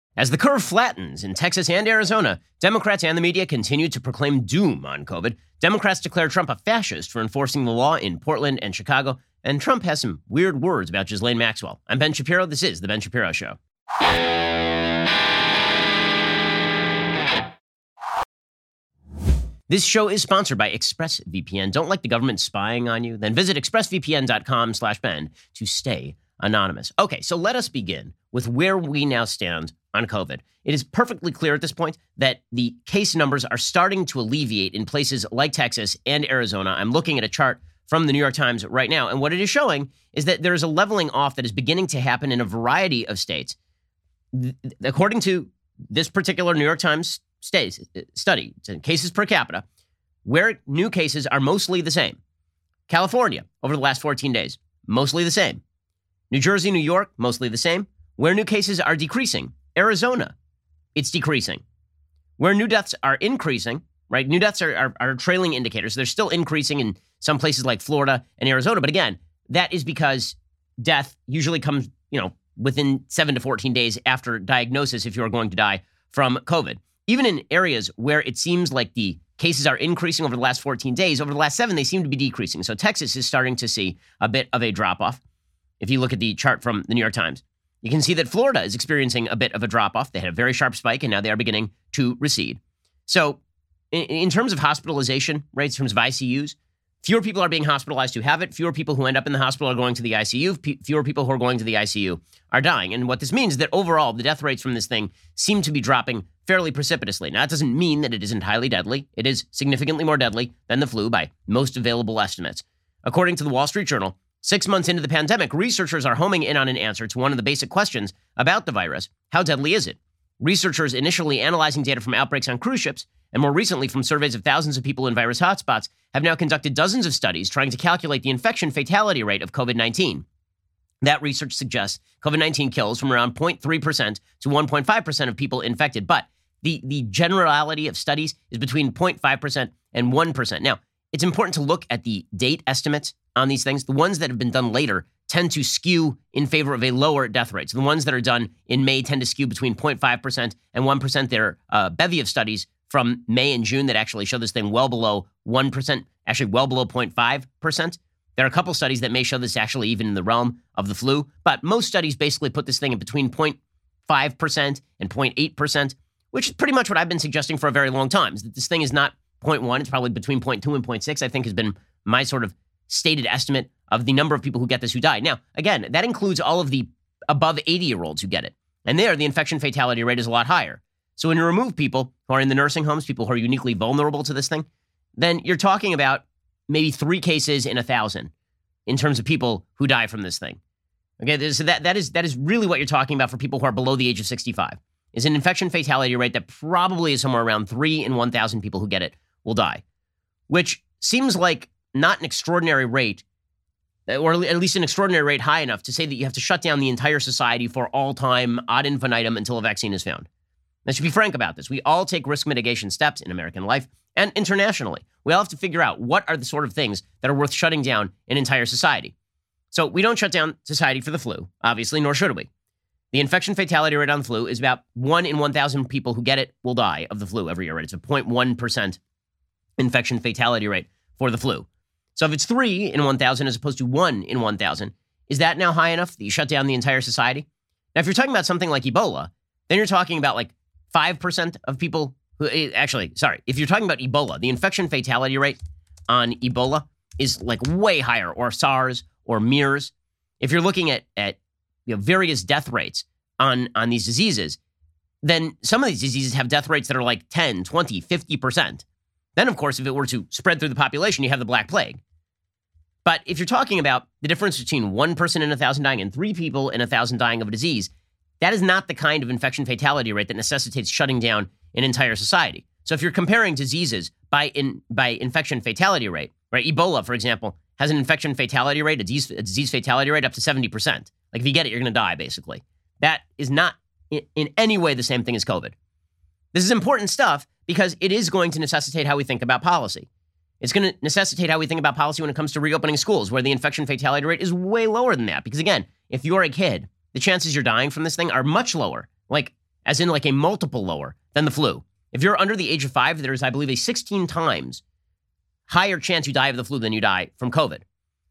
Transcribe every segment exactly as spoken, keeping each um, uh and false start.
As the curve flattens in Texas and Arizona, Democrats and the media continue to proclaim doom on COVID. Democrats declare Trump a fascist for enforcing the law in Portland and Chicago, and Trump has some weird words about Ghislaine Maxwell. I'm Ben Shapiro. This is The Ben Shapiro Show. This show is sponsored by ExpressVPN. Don't like the government spying on you? Then visit expressvpn.com slash Ben to stay anonymous. Okay, so let us begin with where we now stand on COVID. It is perfectly clear at this point that the case numbers are starting to alleviate in places like Texas and Arizona. I'm looking at a chart from the New York Times right now, and what it is showing is that there is a leveling off that is beginning to happen in a variety of states. According to this particular New York Times state, study, cases per capita, where new cases are mostly the same. California, over the last fourteen days, mostly the same. New Jersey, New York, mostly the same. Where new cases are decreasing, Arizona, it's decreasing. Where new deaths are increasing, right? New deaths are, are, are trailing indicators. They're still increasing in some places like Florida and Arizona. But again, that is because death usually comes, you know, within seven to fourteen days after diagnosis if you're going to die from COVID. Even in areas where it seems like the cases are increasing over the last fourteen days, over the last seven, they seem to be decreasing. So Texas is starting to see a bit of a drop-off. If you look at the chart from the New York Times, you can see that Florida is experiencing a bit of a drop-off. They had a very sharp spike, and now they are beginning to recede. So in, in terms of hospitalization rates, in terms of I C Us, fewer people are being hospitalized who have it. Fewer people who end up in the hospital are going to the I C U. P- fewer people who are going to the I C U are dying. And what this means is that overall, the death rates from this thing seem to be dropping fairly precipitously. Now, that doesn't mean that it isn't highly deadly. It is significantly more deadly than the flu by most available estimates. According to the Wall Street Journal, six months into the pandemic, researchers are homing in on an answer to one of the basic questions about the virus. How deadly is it? Researchers initially analyzing data from outbreaks on cruise ships, and more recently from surveys of thousands of people in virus hotspots, have now conducted dozens of studies trying to calculate the infection fatality rate of COVID nineteen. That research suggests COVID nineteen kills from around zero point three percent to one point five percent of people infected, but the, the generality of studies is between zero point five percent and one percent. Now, it's important to look at the date estimates on these things. The ones that have been done later tend to skew in favor of a lower death rate. So the ones that are done in May tend to skew between zero point five percent and one percent. There are a bevy of studies from May and June that actually show this thing well below one percent, actually well below zero point five percent. There are a couple studies that may show this actually even in the realm of the flu, but most studies basically put this thing in between zero point five percent and zero point eight percent, which is pretty much what I've been suggesting for a very long time, is that this thing is not zero point one. It's probably between zero point two and zero point six, I think, has been my sort of stated estimate of the number of people who get this who die. Now, again, that includes all of the above eighty-year-olds who get it. And there, the infection fatality rate is a lot higher. So when you remove people who are in the nursing homes, people who are uniquely vulnerable to this thing, then you're talking about maybe three cases in a thousand in terms of people who die from this thing. Okay, so that, that is that is really what you're talking about for people who are below the age of sixty-five, is an infection fatality rate that probably is somewhere around three in one thousand people who get it will die, which seems like not an extraordinary rate, or at least an extraordinary rate high enough to say that you have to shut down the entire society for all time ad infinitum until a vaccine is found. Let's be frank about this. We all take risk mitigation steps in American life and internationally. We all have to figure out what are the sort of things that are worth shutting down an entire society. So we don't shut down society for the flu, obviously, nor should we. The infection fatality rate on the flu is about one in one thousand people who get it will die of the flu every year. Right? It's a zero point one percent infection fatality rate for the flu. So if it's three in one thousand as opposed to one in one thousand, is that now high enough that you shut down the entire society? Now, if you're talking about something like Ebola, then you're talking about like five percent of people who, actually, sorry, if you're talking about Ebola, the infection fatality rate on Ebola is like way higher, or SARS or MERS. If you're looking at, at you know, various death rates on, on these diseases, then some of these diseases have death rates that are like ten, twenty, fifty percent. Then, of course, if it were to spread through the population, you have the Black Plague. But if you're talking about the difference between one person in a thousand dying and three people in a thousand dying of a disease, that is not the kind of infection fatality rate that necessitates shutting down an entire society. So if you're comparing diseases by in, by infection fatality rate, right? Ebola, for example, has an infection fatality rate, a disease, a disease fatality rate up to seventy percent. Like if you get it, you're going to die, basically. That is not in, in any way the same thing as COVID. This is important stuff because it is going to necessitate how we think about policy. It's going to necessitate how we think about policy when it comes to reopening schools, where the infection fatality rate is way lower than that. Because again, if you're a kid, the chances you're dying from this thing are much lower, like as in like a multiple lower than the flu. If you're under the age of five, there's, I believe, a sixteen times higher chance you die of the flu than you die from COVID.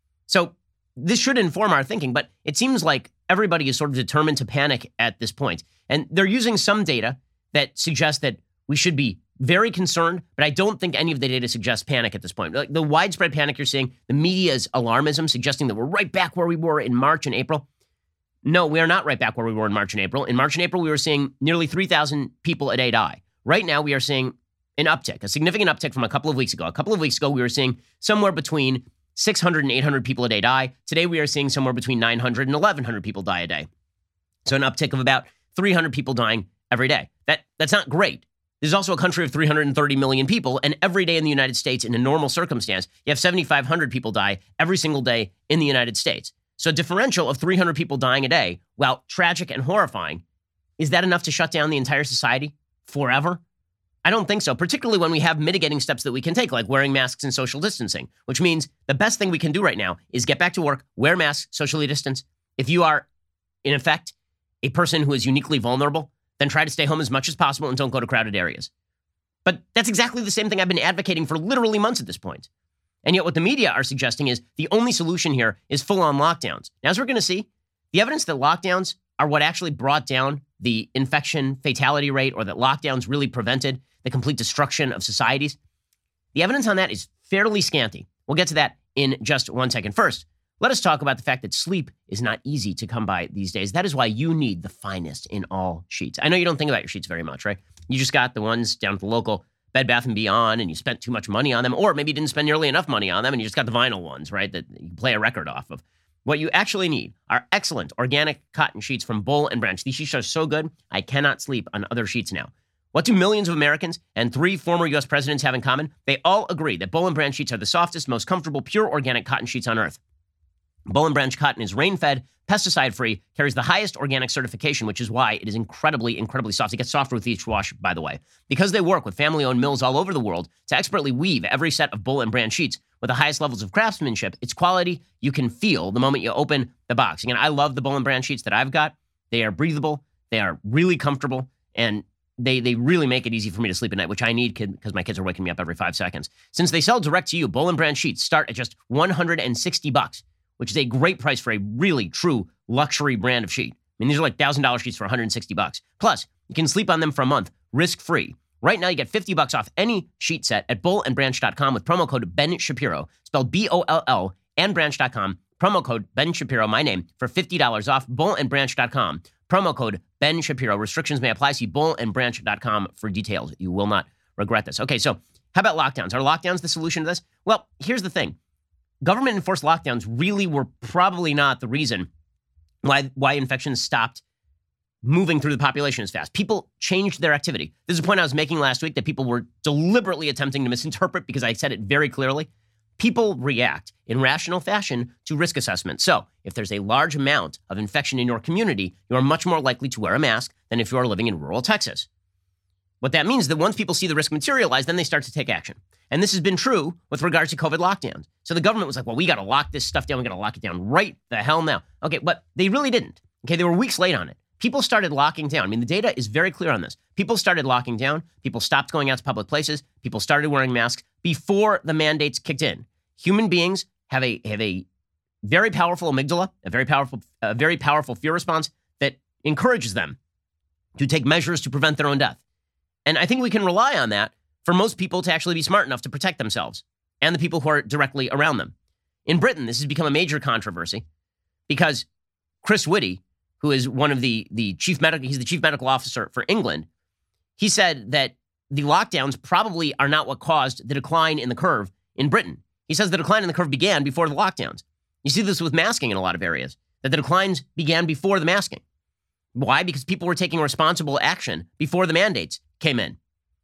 So this should inform our thinking, but it seems like everybody is sort of determined to panic at this point. And they're using some data that suggests that we should be very concerned, but I don't think any of the data suggests panic at this point. Like the widespread panic you're seeing, the media's alarmism suggesting that we're right back where we were in March and April. No, we are not right back where we were in March and April. In March and April, we were seeing nearly three thousand people a day die. Right now, we are seeing an uptick, a significant uptick from a couple of weeks ago. A couple of weeks ago, we were seeing somewhere between six hundred and eight hundred people a day die. Today, we are seeing somewhere between nine hundred and eleven hundred people die a day. So an uptick of about three hundred people dying every day. That, that's not great. This is also a country of three hundred thirty million people, and every day in the United States, in a normal circumstance, you have seven thousand five hundred people die every single day in the United States. So a differential of three hundred people dying a day, while tragic and horrifying, is that enough to shut down the entire society forever? I don't think so, particularly when we have mitigating steps that we can take, like wearing masks and social distancing, which means the best thing we can do right now is get back to work, wear masks, socially distance. If you are, in effect, a person who is uniquely vulnerable, then try to stay home as much as possible and don't go to crowded areas. But that's exactly the same thing I've been advocating for literally months at this point. And yet what the media are suggesting is the only solution here is full-on lockdowns. Now, as we're going to see, the evidence that lockdowns are what actually brought down the infection fatality rate, or that lockdowns really prevented the complete destruction of societies, the evidence on that is fairly scanty. We'll get to that in just one second. First, let us talk about the fact that sleep is not easy to come by these days. That is why you need the finest in all sheets. I know you don't think about your sheets very much, right? You just got the ones down at the local Bed Bath and Beyond, and you spent too much money on them, or maybe you didn't spend nearly enough money on them, and you just got the vinyl ones, right, that you play a record off of. What you actually need are excellent organic cotton sheets from Boll and Branch. These sheets are so good, I cannot sleep on other sheets now. What do millions of Americans and three former U S presidents have in common? They all agree that Boll and Branch sheets are the softest, most comfortable, pure organic cotton sheets on earth. Boll and Branch cotton is rain-fed, pesticide-free, carries the highest organic certification, which is why it is incredibly, incredibly soft. It gets softer with each wash, by the way. Because they work with family-owned mills all over the world to expertly weave every set of Boll and Branch sheets with the highest levels of craftsmanship, its quality you can feel the moment you open the box. Again, I love the Boll and Branch sheets that I've got. They are breathable, they are really comfortable, and they they really make it easy for me to sleep at night, which I need because my kids are waking me up every five seconds. Since they sell direct to you, Boll and Branch sheets start at just one hundred sixty bucks. Which is a great price for a really true luxury brand of sheet. I mean, these are like one thousand dollars sheets for one hundred sixty bucks. Plus, you can sleep on them for a month, risk-free. Right now, you get fifty bucks off any sheet set at boll and branch dot com with promo code Ben Shapiro, spelled B O L L, and branch dot com. Promo code Ben Shapiro, my name, for fifty dollars off, boll and branch dot com. Promo code Ben Shapiro. Restrictions may apply. See boll and branch dot com for details. You will not regret this. Okay, so how about lockdowns? Are lockdowns the solution to this? Well, here's the thing. Government-enforced lockdowns really were probably not the reason why, why infections stopped moving through the population as fast. People changed their activity. This is a point I was making last week that people were deliberately attempting to misinterpret because I said it very clearly. People react in rational fashion to risk assessment. So if there's a large amount of infection in your community, you are much more likely to wear a mask than if you are living in rural Texas. What that means is that once people see the risk materialize, then they start to take action. And this has been true with regards to COVID lockdowns. So the government was like, well, we got to lock this stuff down. We got to lock it down right the hell now. Okay, but they really didn't. Okay, they were weeks late on it. People started locking down. I mean, the data is very clear on this. People started locking down. People stopped going out to public places. People started wearing masks before the mandates kicked in. Human beings have a have a very powerful amygdala, a very powerful, a very powerful fear response that encourages them to take measures to prevent their own death. And I think we can rely on that for most people to actually be smart enough to protect themselves and the people who are directly around them. In Britain, this has become a major controversy because Chris Whitty, who is one of the, the chief medical, he's the chief medical officer for England, he said that the lockdowns probably are not what caused the decline in the curve in Britain. He says the decline in the curve began before the lockdowns. You see this with masking in a lot of areas, that the declines began before the masking. Why? Because people were taking responsible action before the mandates came in.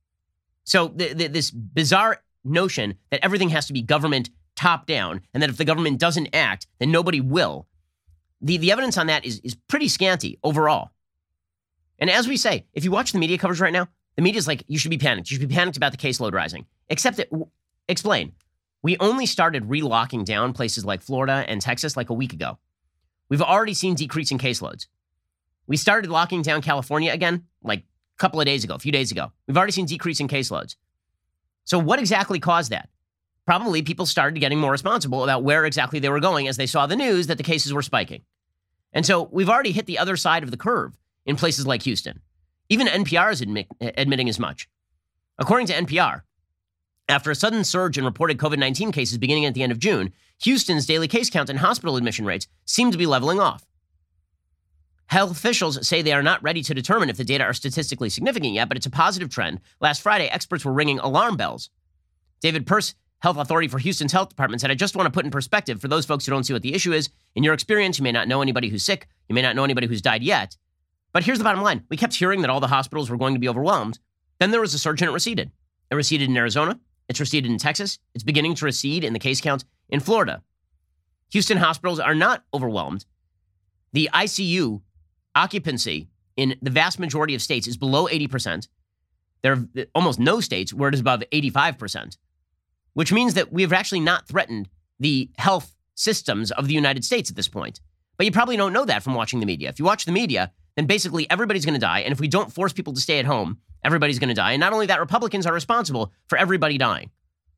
So the, the, this bizarre notion that everything has to be government top down and that if the government doesn't act, then nobody will. The, the evidence on that is, is pretty scanty overall. And as we say, if you watch the media coverage right now, the media is like, you should be panicked. You should be panicked about the caseload rising. Except that, w- explain, we only started relocking down places like Florida and Texas like a week ago. We've already seen decreasing caseloads. We started locking down California again like a couple of days ago, a few days ago. We've already seen decreasing caseloads. So what exactly caused that? Probably people started getting more responsible about where exactly they were going as they saw the news that the cases were spiking. And so we've already hit the other side of the curve in places like Houston. Even N P R is admit, admitting as much. According to N P R, after a sudden surge in reported COVID nineteen cases beginning at the end of June, Houston's daily case count and hospital admission rates seem to be leveling off. Health officials say they are not ready to determine if the data are statistically significant yet, but it's a positive trend. Last Friday, experts were ringing alarm bells. David Pearce, health authority for Houston's health department, said, I just want to put in perspective for those folks who don't see what the issue is. In your experience, you may not know anybody who's sick. You may not know anybody who's died yet. But here's the bottom line. We kept hearing that all the hospitals were going to be overwhelmed. Then there was a surge and it receded. It receded in Arizona. It's receded in Texas. It's beginning to recede in the case count in Florida. Houston hospitals are not overwhelmed. The I C U occupancy in the vast majority of states is below eighty percent. There are almost no states where it is above eighty-five percent, which means that we have actually not threatened the health systems of the United States at this point. But you probably don't know that from watching the media. If you watch the media, then basically everybody's going to die. And if we don't force people to stay at home, everybody's going to die. And not only that, Republicans are responsible for everybody dying.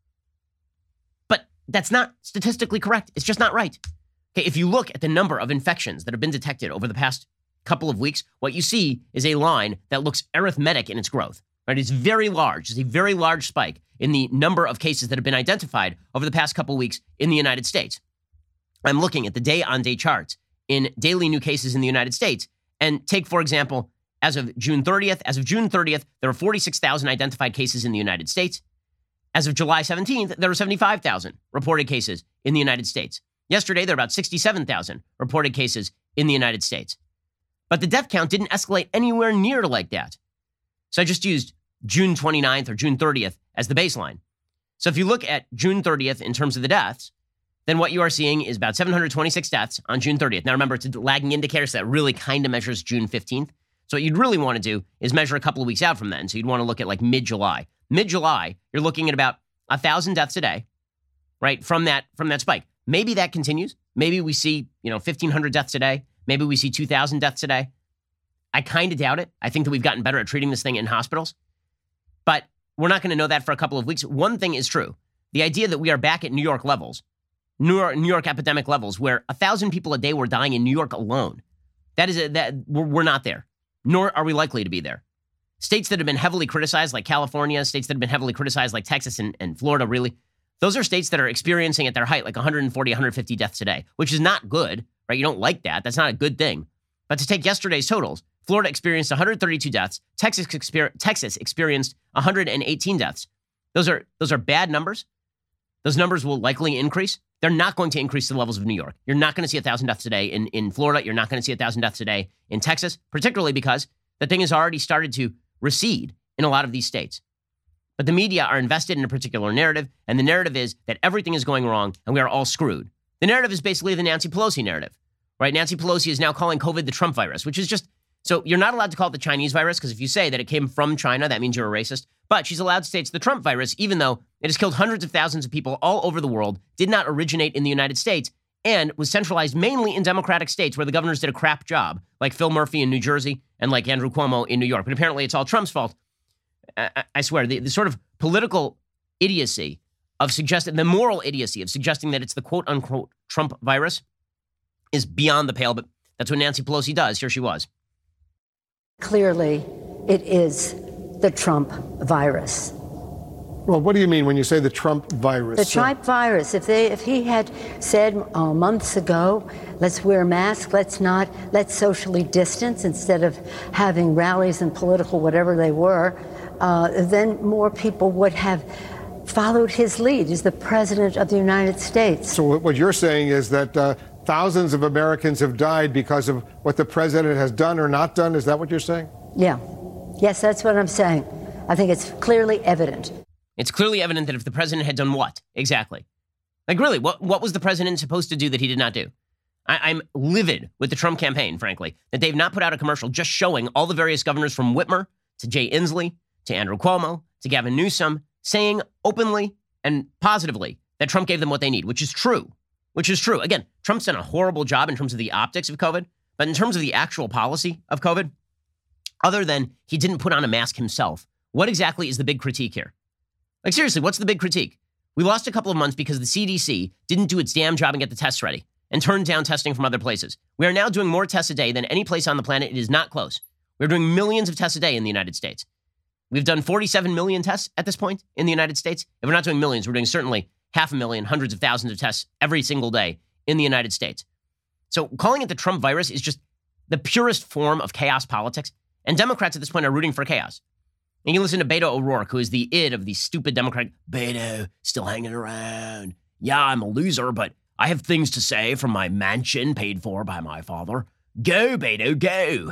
But that's not statistically correct. It's just not right. Okay, if you look at the number of infections that have been detected over the past couple of weeks, what you see is a line that looks arithmetic in its growth. Right? It's very large. It's a very large spike in the number of cases that have been identified over the past couple of weeks in the United States. I'm looking at the day-on-day charts in daily new cases in the United States. And take, for example, as of June thirtieth, as of June thirtieth, there were forty-six thousand identified cases in the United States. As of July seventeenth, there were seventy-five thousand reported cases in the United States. Yesterday, there were about sixty-seven thousand reported cases in the United States. But the death count didn't escalate anywhere near like that. So I just used June twenty-ninth or June thirtieth as the baseline. So if you look at June thirtieth in terms of the deaths, then what you are seeing is about seven hundred twenty-six deaths on June thirtieth. Now remember, it's a lagging indicator, so that really kind of measures June fifteenth. So what you'd really want to do is measure a couple of weeks out from then. So you'd want to look at like mid-July. Mid-July, you're looking at about one thousand deaths a day, right, from that from that spike. Maybe that continues. Maybe we see, you know, fifteen hundred deaths a day. Maybe we see two thousand deaths a day. I kind of doubt it. I think that we've gotten better at treating this thing in hospitals. But we're not going to know that for a couple of weeks. One thing is true. The idea that we are back at New York levels, New York, New York epidemic levels, where a thousand people a day were dying in New York alone, that is a, that we're, we're not there, nor are we likely to be there. States that have been heavily criticized, like California, states that have been heavily criticized, like Texas and, and Florida, really, those are states that are experiencing at their height like one hundred forty, one hundred fifty deaths a day, which is not good, right? You don't like that. That's not a good thing. But to take yesterday's totals, Florida experienced one hundred thirty-two deaths. Texas, exper- Texas experienced one hundred eighteen deaths. Those are those are bad numbers. Those numbers will likely increase. They're not going to increase to the levels of New York. You're not going to see one thousand deaths a day in, in Florida. You're not going to see one thousand deaths a day in Texas, particularly because the thing has already started to recede in a lot of these states. But the media are invested in a particular narrative, and the narrative is that everything is going wrong and we are all screwed. The narrative is basically the Nancy Pelosi narrative, right? Nancy Pelosi is now calling COVID the Trump virus, which is just, so you're not allowed to call it the Chinese virus, because if you say that it came from China, that means you're a racist. But she's allowed to say it's the Trump virus, even though it has killed hundreds of thousands of people all over the world, did not originate in the United States, and was centralized mainly in Democratic states where the governors did a crap job, like Phil Murphy in New Jersey and like Andrew Cuomo in New York. But apparently it's all Trump's fault. I, I swear, the, the sort of political idiocy of suggesting, the moral idiocy of suggesting that it's the quote-unquote Trump virus is beyond the pale, but that's what Nancy Pelosi does. Here she was. Clearly, it is the Trump virus. Well, what do you mean when you say the Trump virus? The Trump virus. If they, if he had said uh, months ago, let's wear masks, let's not, let's socially distance instead of having rallies and political whatever they were, uh, then more people would have followed his lead as the president of the United States. So what you're saying is that uh, thousands of Americans have died because of what the president has done or not done? Is that what you're saying? Yeah. Yes, that's what I'm saying. I think it's clearly evident. It's clearly evident that if the president had done what? Exactly. Like, really, what, what was the president supposed to do that he did not do? I, I'm livid with the Trump campaign, frankly, that they've not put out a commercial just showing all the various governors from Whitmer to Jay Inslee to Andrew Cuomo to Gavin Newsom saying openly and positively that Trump gave them what they need, which is true, which is true. Again, Trump's done a horrible job in terms of the optics of COVID, But in terms of the actual policy of COVID, other than he didn't put on a mask himself, what exactly is the big critique here? Like, seriously, what's the big critique? We lost a couple of months because the C D C didn't do its damn job and get the tests ready and turned down testing from other places. We are now doing more tests a day than any place on the planet. It is not close. We're doing millions of tests a day in the United States. We've done forty-seven million tests at this point in the United States. If we're not doing millions, we're doing certainly half a million, hundreds of thousands of tests every single day in the United States. So calling it the Trump virus is just the purest form of chaos politics. And Democrats at this point are rooting for chaos. And you listen to Beto O'Rourke, who is the id of the stupid Democrat. Beto, still hanging around. Yeah, I'm a loser, but I have things to say from my mansion paid for by my father. Go, Beto, go.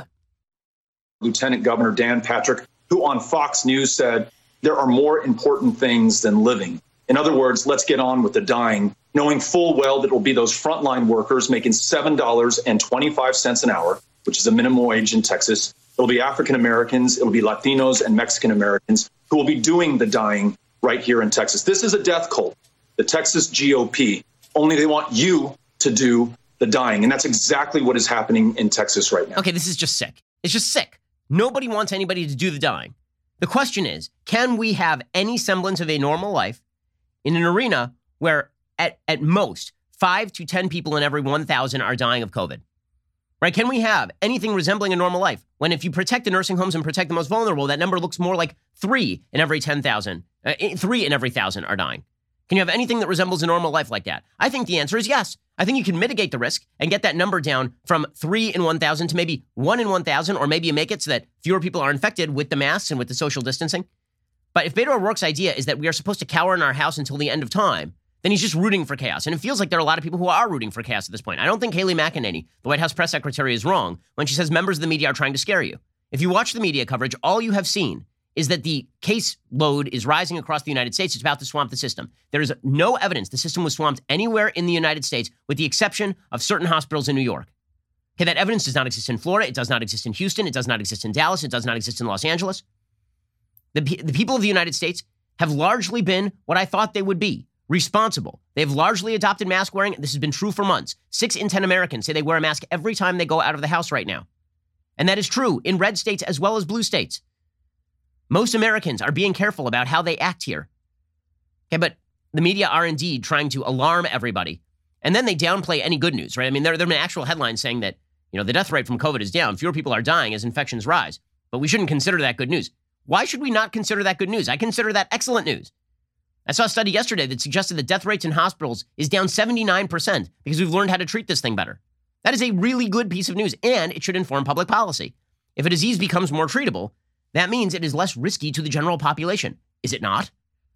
Lieutenant Governor Dan Patrick, who on Fox News said, there are more important things than living. In other words, let's get on with the dying, knowing full well that it will be those frontline workers making seven dollars and twenty-five cents an hour, which is a minimum wage in Texas. It'll be African Americans, it'll be Latinos and Mexican Americans who will be doing the dying right here in Texas. This is a death cult, the Texas G O P, only they want you to do the dying. And that's exactly what is happening in Texas right now. Okay, this is just sick. It's just sick. Nobody wants anybody to do the dying. The question is, can we have any semblance of a normal life in an arena where at, at most five to ten people in every one thousand are dying of COVID? Right? Can we have anything resembling a normal life when if you protect the nursing homes and protect the most vulnerable, that number looks more like three in every ten thousand, uh, three in every thousand are dying? Can you have anything that resembles a normal life like that? I think the answer is yes. I think you can mitigate the risk and get that number down from three in one thousand to maybe one in one thousand, or maybe you make it so that fewer people are infected with the masks and with the social distancing. But if Beto O'Rourke's idea is that we are supposed to cower in our house until the end of time, then he's just rooting for chaos. And it feels like there are a lot of people who are rooting for chaos at this point. I don't think Haley McEnany, the White House press secretary, is wrong when she says members of the media are trying to scare you. If you watch the media coverage, all you have seen is that the case load is rising across the United States. It's about to swamp the system. There is no evidence the system was swamped anywhere in the United States with the exception of certain hospitals in New York. Okay, that evidence does not exist in Florida. It does not exist in Houston. It does not exist in Dallas. It does not exist in Los Angeles. The, the people of the United States have largely been what I thought they would be, responsible. They've largely adopted mask wearing. This has been true for months. Six in ten Americans say they wear a mask every time they go out of the house right now. And that is true in red states as well as blue states. Most Americans are being careful about how they act here. Okay, but the media are indeed trying to alarm everybody. And then they downplay any good news, right? I mean, there, there have been actual headlines saying that, you know, the death rate from COVID is down. Fewer people are dying as infections rise. But we shouldn't consider that good news. Why should we not consider that good news? I consider that excellent news. I saw a study yesterday that suggested that death rates in hospitals is down seventy-nine percent because we've learned how to treat this thing better. That is a really good piece of news, and it should inform public policy. If a disease becomes more treatable, that means it is less risky to the general population. Is it not?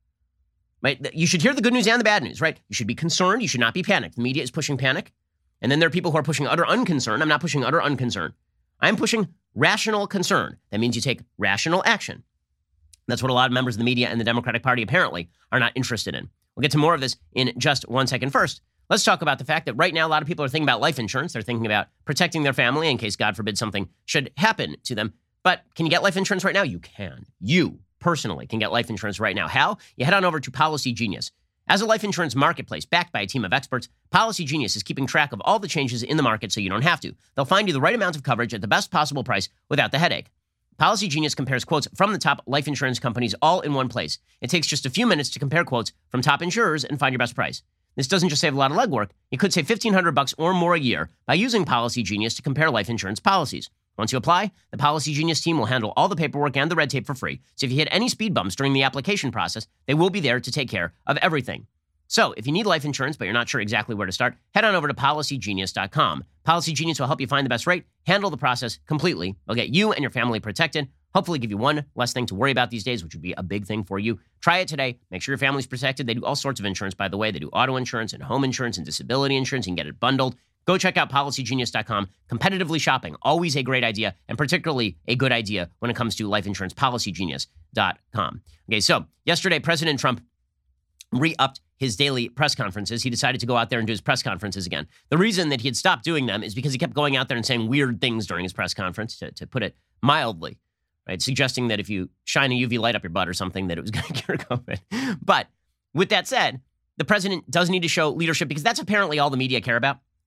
Right? You should hear the good news and the bad news, right? You should be concerned. You should not be panicked. The media is pushing panic. And then there are people who are pushing utter unconcern. I'm not pushing utter unconcern. I'm pushing rational concern. That means you take rational action. That's what a lot of members of the media and the Democratic Party apparently are not interested in. We'll get to more of this in just one second. First, let's talk about the fact that right now a lot of people are thinking about life insurance. They're thinking about protecting their family in case, God forbid, something should happen to them. But can you get life insurance right now? You can. You personally can get life insurance right now. How? You head on over to Policy Genius. As a life insurance marketplace backed by a team of experts, Policy Genius is keeping track of all the changes in the market so you don't have to. They'll find you the right amount of coverage at the best possible price without the headache. Policy Genius compares quotes from the top life insurance companies all in one place. It takes just a few minutes to compare quotes from top insurers and find your best price. This doesn't just save a lot of legwork. You could save fifteen hundred bucks or more a year by using Policy Genius to compare life insurance policies. Once you apply, the Policy Genius team will handle all the paperwork and the red tape for free. So if you hit any speed bumps during the application process, they will be there to take care of everything. So if you need life insurance, but you're not sure exactly where to start, head on over to policy genius dot com. Policy Genius will help you find the best rate, handle the process completely. They'll get you and your family protected, hopefully give you one less thing to worry about these days, which would be a big thing for you. Try it today. Make sure your family's protected. They do all sorts of insurance, by the way. They do auto insurance and home insurance and disability insurance. You can get it bundled. Go check out policy genius dot com. Competitively shopping, always a great idea, and particularly a good idea when it comes to life insurance, policy genius dot com. Okay, so yesterday, President Trump re-upped his daily press conferences. He decided to go out there and do his press conferences again. The reason that he had stopped doing them is because he kept going out there and saying weird things during his press conference, to, to put it mildly, right? Suggesting that if you shine a U V light up your butt or something, that it was going to cure COVID. But with that said, the president does need to show leadership because that's apparently all the media care about.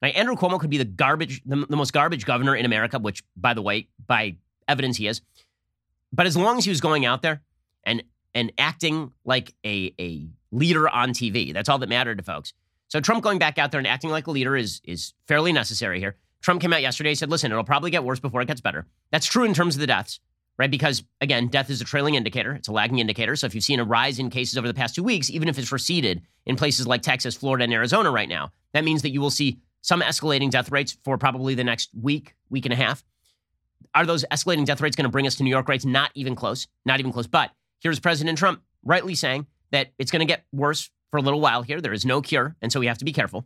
Right? Andrew Cuomo could be the garbage, the, the most garbage governor in America, which, by the way, by evidence he is. But as long as he was going out there and and acting like a, a leader on T V, that's all that mattered to folks. So Trump going back out there and acting like a leader is, is fairly necessary here. Trump came out yesterday and said, listen, it'll probably get worse before it gets better. That's true in terms of the deaths, right? Because, again, death is a trailing indicator. It's a lagging indicator. So if you've seen a rise in cases over the past two weeks, even if it's receded in places like Texas, Florida, and Arizona right now, that means that you will see some escalating death rates for probably the next week, week and a half. Are those escalating death rates going to bring us to New York rates? Not even close. Not even close. But here's President Trump rightly saying that it's going to get worse for a little while here. There is no cure, and so we have to be careful.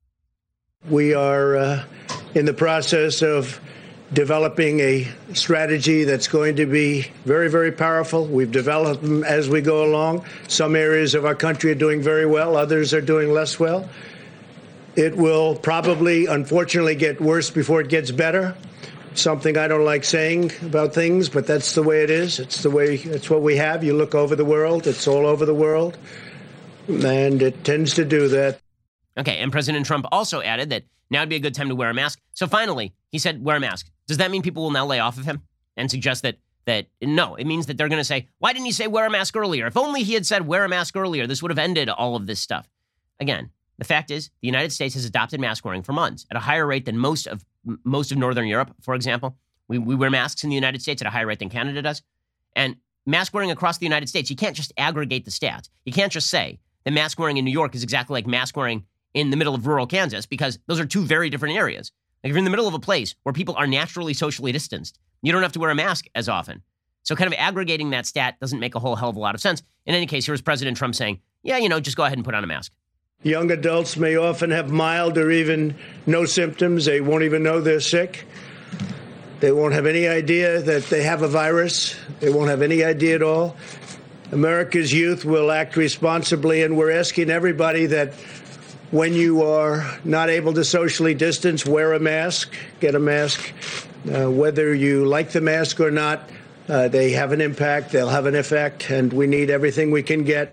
We are uh, in the process of developing a strategy that's going to be very, very powerful. We've developed them as we go along. Some areas of our country are doing very well. Others are doing less well. It will probably, unfortunately, get worse before it gets better. Something I don't like saying about things, but that's the way it is. It's the way, it's what we have. You look over the world, it's all over the world, and it tends to do that. Okay, and President Trump also added that now would be a good time to wear a mask. So finally, he said, wear a mask. Does that mean people will now lay off of him and suggest that, that no, it means that they're going to say, why didn't he say wear a mask earlier? If only he had said wear a mask earlier, this would have ended all of this stuff. Again, the fact is, the United States has adopted mask wearing for months at a higher rate than most of most of Northern Europe, for example. We, we wear masks in the United States at a higher rate than Canada does. And mask wearing across the United States, you can't just aggregate the stats. You can't just say that mask wearing in New York is exactly like mask wearing in the middle of rural Kansas, because those are two very different areas. Like if you're in the middle of a place where people are naturally socially distanced, you don't have to wear a mask as often. So kind of aggregating that stat doesn't make a whole hell of a lot of sense. In any case, here was President Trump saying, yeah, you know, just go ahead and put on a mask. Young adults may often have mild or even no symptoms. They won't even know they're sick. They won't have any idea that they have a virus. They won't have any idea at all. America's youth will act responsibly, and we're asking everybody that when you are not able to socially distance, wear a mask, get a mask. Uh, whether you like the mask or not, uh, they have an impact, they'll have an effect, and we need everything we can get.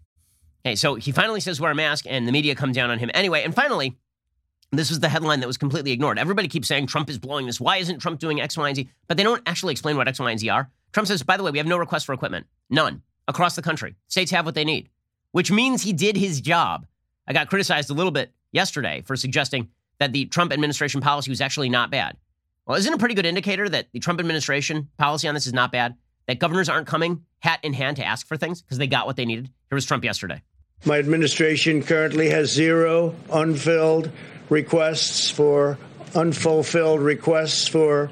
Okay, so he finally says wear a mask, and the media come down on him anyway. And finally, this was the headline that was completely ignored. Everybody keeps saying Trump is blowing this. Why isn't Trump doing X, Y, and Z? But they don't actually explain what X, Y, and Z are. Trump says, by the way, we have no request for equipment. None. Across the country. States have what they need. Which means he did his job. I got criticized a little bit yesterday for suggesting that the Trump administration policy was actually not bad. Well, isn't it a pretty good indicator that the Trump administration policy on this is not bad? That governors aren't coming hat in hand to ask for things because they got what they needed? Here was Trump yesterday. My administration currently has zero unfilled requests for, unfulfilled requests for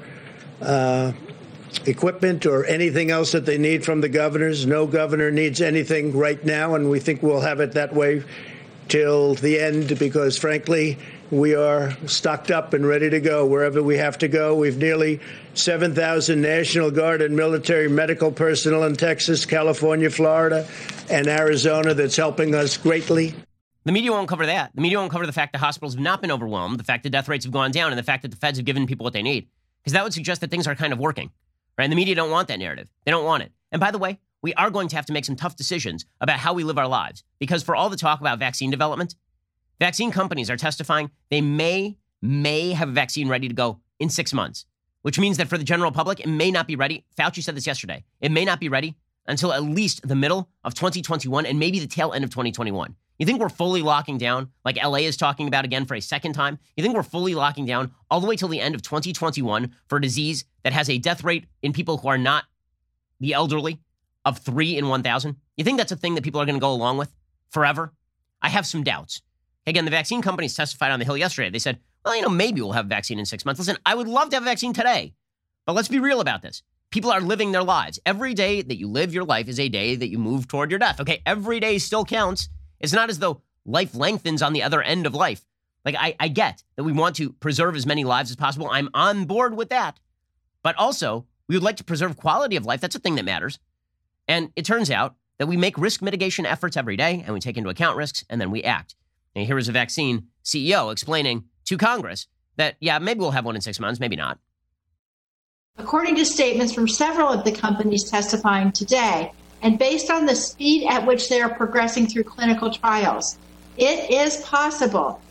uh, equipment or anything else that they need from the governors. No governor needs anything right now, and we think we'll have it that way till the end because, frankly, we are stocked up and ready to go wherever we have to go. We've nearly seven thousand National Guard and military medical personnel in Texas, California, Florida, and Arizona that's helping us greatly. The media won't cover that. The media won't cover the fact that hospitals have not been overwhelmed, the fact that death rates have gone down, and the fact that the feds have given people what they need. Because that would suggest that things are kind of working. Right? And the media don't want that narrative. They don't want it. And by the way, we are going to have to make some tough decisions about how we live our lives. Because for all the talk about vaccine development, vaccine companies are testifying they may, may have a vaccine ready to go in six months, which means that for the general public, it may not be ready. Fauci said this yesterday. It may not be ready until at least the middle of twenty twenty-one and maybe the tail end of twenty twenty-one. You think we're fully locking down, like L A is talking about again for a second time? You think we're fully locking down all the way till the end of twenty twenty-one for a disease that has a death rate in people who are not the elderly of three in one thousand? You think that's a thing that people are going to go along with forever? I have some doubts. Again, the vaccine companies testified on the Hill yesterday. They said, well, you know, maybe we'll have a vaccine in six months. Listen, I would love to have a vaccine today, but let's be real about this. People are living their lives. Every day that you live your life is a day that you move toward your death. Okay, every day still counts. It's not as though life lengthens on the other end of life. Like, I, I get that we want to preserve as many lives as possible. I'm on board with that. But also, we would like to preserve quality of life. That's a thing that matters. And it turns out that we make risk mitigation efforts every day, and we take into account risks, and then we act. And here is a vaccine C E O explaining to Congress that, yeah, maybe we'll have one in six months, maybe not. According to statements from several of the companies testifying today, and based on the speed at which they are progressing through clinical trials, it is possible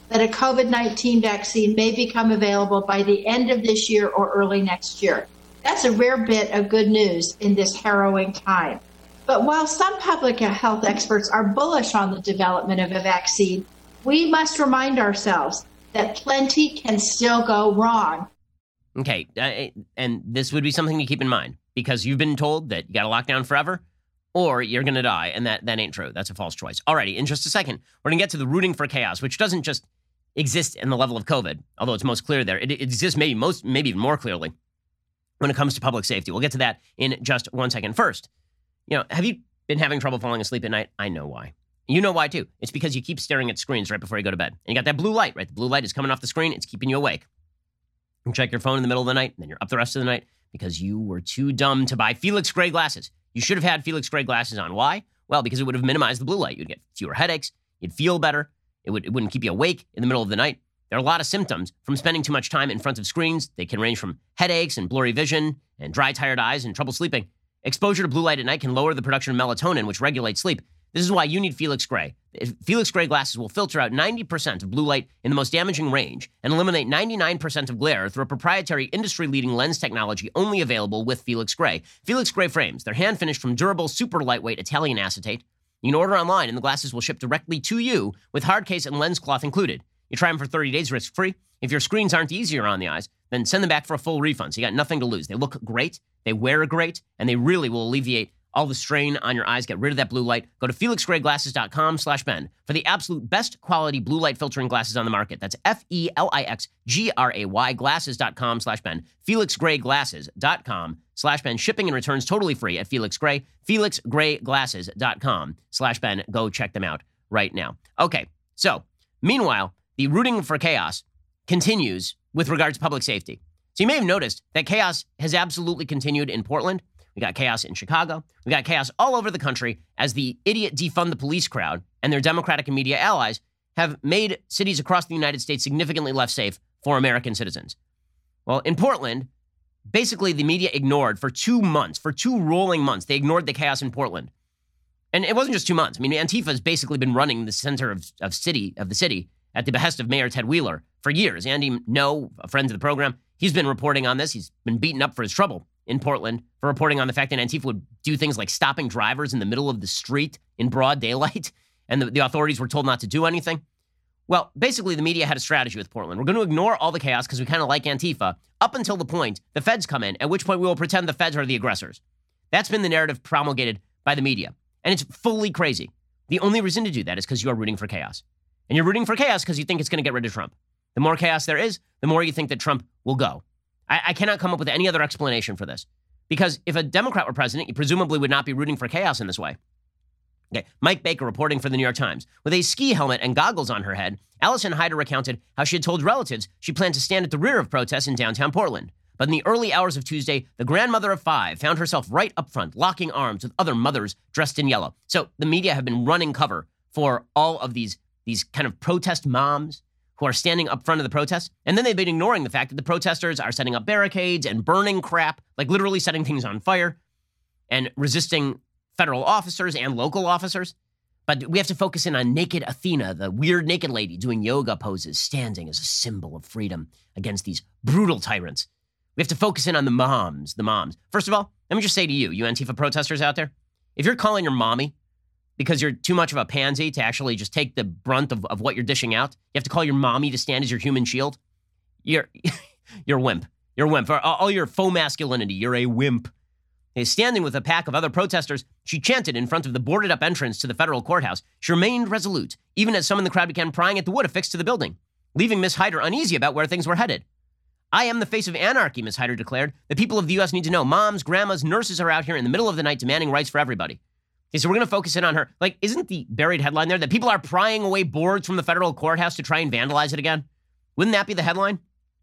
that a COVID nineteen vaccine may become available by the end of this year or early next year. That's a rare bit of good news in this harrowing time. But while some public health experts are bullish on the development of a vaccine, we must remind ourselves that plenty can still go wrong. Okay, uh, and this would be something to keep in mind, because you've been told that you got to lock down forever or you're going to die, and that, that ain't true. That's a false choice. Alrighty, in just a second, we're going to get to the rooting for chaos, which doesn't just exist in the level of COVID, although it's most clear there. It, it exists maybe most, maybe even more clearly when it comes to public safety. We'll get to that in just one second. First, you know, have you been having trouble falling asleep at night? I know why. You know why, too. It's because you keep staring at screens right before you go to bed. And you got that blue light, right? The blue light is coming off the screen. It's keeping you awake. You check your phone in the middle of the night, and then you're up the rest of the night because you were too dumb to buy Felix Gray glasses. You should have had Felix Gray glasses on. Why? Well, because it would have minimized the blue light. You'd get fewer headaches. You'd feel better. It, would, it wouldn't keep you awake in the middle of the night. There are a lot of symptoms from spending too much time in front of screens. They can range from headaches and blurry vision and dry, tired eyes and trouble sleeping. Exposure to blue light at night can lower the production of melatonin, which regulates sleep. This is why you need Felix Gray. Felix Gray glasses will filter out ninety percent of blue light in the most damaging range and eliminate ninety-nine percent of glare through a proprietary industry-leading lens technology only available with Felix Gray. Felix Gray frames, they're hand-finished from durable, super lightweight Italian acetate. You can order online, and the glasses will ship directly to you with hard case and lens cloth included. You try them for thirty days risk-free. If your screens aren't easier on the eyes, then send them back for a full refund. So you got nothing to lose. They look great, they wear great, and they really will alleviate all the strain on your eyes. Get rid of that blue light. Go to felix gray glasses dot com slash Ben for the absolute best quality blue light filtering glasses on the market. That's F E L I X G R A Y glasses dot com slash Ben. felix gray glasses dot com slash Ben. Shipping and returns totally free at Felix Gray. felix gray glasses dot com slash Ben. Go check them out right now. Okay, so meanwhile, the rooting for chaos continues with regard to public safety. So you may have noticed that chaos has absolutely continued in Portland. We got chaos in Chicago. We got chaos all over the country as the idiot defund the police crowd and their Democratic and media allies have made cities across the United States significantly less safe for American citizens. Well, in Portland, basically the media ignored for two months, for two rolling months, they ignored the chaos in Portland. And it wasn't just two months. I mean, Antifa has basically been running the center of, of city of the city at the behest of Mayor Ted Wheeler for years. Andy No, a friend of the program, he's been reporting on this. He's been beaten up for his trouble in Portland for reporting on the fact that Antifa would do things like stopping drivers in the middle of the street in broad daylight, and the, the authorities were told not to do anything. Well, basically, the media had a strategy with Portland. We're going to ignore all the chaos because we kind of like Antifa up until the point the feds come in, at which point we will pretend the feds are the aggressors. That's been the narrative promulgated by the media, and it's fully crazy. The only reason to do that is because you are rooting for chaos. And you're rooting for chaos because you think it's going to get rid of Trump. The more chaos there is, the more you think that Trump will go. I, I cannot come up with any other explanation for this. Because if a Democrat were president, you presumably would not be rooting for chaos in this way. Okay, Mike Baker reporting for the New York Times. With a ski helmet and goggles on her head, Allison Hyder recounted how she had told relatives she planned to stand at the rear of protests in downtown Portland. But in the early hours of Tuesday, the grandmother of five found herself right up front, locking arms with other mothers dressed in yellow. So the media have been running cover for all of these, these kind of protest moms who are standing up front of the protest. And then they've been ignoring the fact that the protesters are setting up barricades and burning crap, like literally setting things on fire and resisting federal officers and local officers. But we have to focus in on naked Athena, the weird naked lady doing yoga poses, standing as a symbol of freedom against these brutal tyrants. We have to focus in on the moms, the moms. First of all, let me just say to you, you Antifa protesters out there, if you're calling your mommy because you're too much of a pansy to actually just take the brunt of, of what you're dishing out, you have to call your mommy to stand as your human shield, you're, you're a wimp. You're a wimp. For all your faux masculinity, you're a wimp. Standing with a pack of other protesters, she chanted in front of the boarded-up entrance to the federal courthouse. She remained resolute, even as some in the crowd began prying at the wood affixed to the building, leaving Miss Hyder uneasy about where things were headed. I am the face of anarchy, Miss Hyder declared. The people of the U S need to know moms, grandmas, nurses are out here in the middle of the night demanding rights for everybody. Okay, so we're going to focus in on her. Like, isn't the buried headline there that people are prying away boards from the federal courthouse to try and vandalize it again? Wouldn't that be the headline?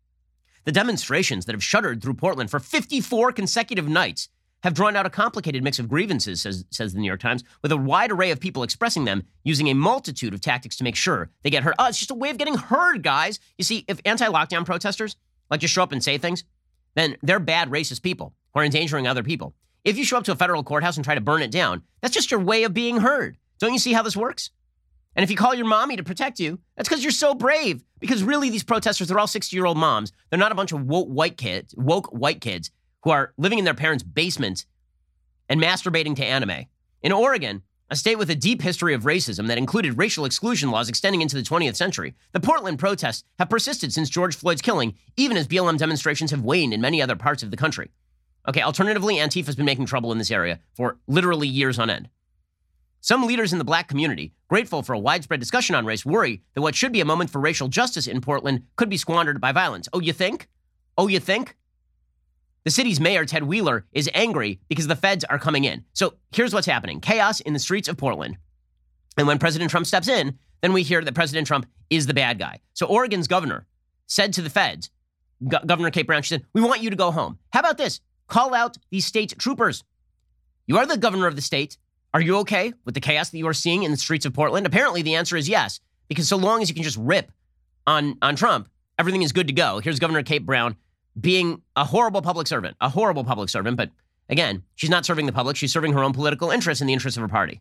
The demonstrations that have shuddered through Portland for fifty-four consecutive nights have drawn out a complicated mix of grievances, says, says the New York Times, with a wide array of people expressing them using a multitude of tactics to make sure they get heard. Oh, it's just a way of getting heard, guys. You see, if anti-lockdown protesters like just show up and say things, then they're bad racist people who are endangering other people. If you show up to a federal courthouse and try to burn it down, that's just your way of being heard. Don't you see how this works? And if you call your mommy to protect you, that's because you're so brave. Because really, these protesters, they're all sixty-year-old moms. They're not a bunch of woke white kids, woke white kids who are living in their parents' basements and masturbating to anime. In Oregon, a state with a deep history of racism that included racial exclusion laws extending into the twentieth century, the Portland protests have persisted since George Floyd's killing, even as B L M demonstrations have waned in many other parts of the country. Okay, alternatively, Antifa's been making trouble in this area for literally years on end. Some leaders in the black community, grateful for a widespread discussion on race, worry that what should be a moment for racial justice in Portland could be squandered by violence. Oh, you think? Oh, you think? The city's mayor, Ted Wheeler, is angry because the feds are coming in. So here's what's happening. Chaos in the streets of Portland. And when President Trump steps in, then we hear that President Trump is the bad guy. So Oregon's governor said to the feds, Go- Governor Kate Brown, she said, we want you to go home. How about this? Call out these state troopers. You are the governor of the state. Are you okay with the chaos that you are seeing in the streets of Portland? Apparently, the answer is yes, because so long as you can just rip on, on Trump, everything is good to go. Here's Governor Kate Brown being a horrible public servant, a horrible public servant. But again, she's not serving the public. She's serving her own political interests and the interests of her party.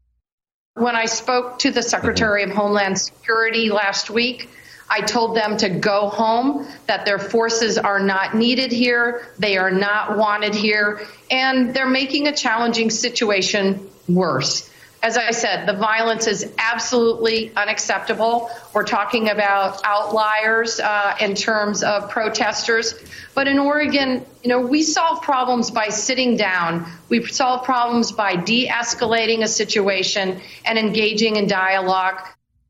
When I spoke to the Secretary of Homeland Security last week, I told them to go home, that their forces are not needed here, they are not wanted here, and they're making a challenging situation worse. As I said, the violence is absolutely unacceptable. We're talking about outliers uh, in terms of protesters. But in Oregon, you know, we solve problems by sitting down. We solve problems by de-escalating a situation and engaging in dialogue.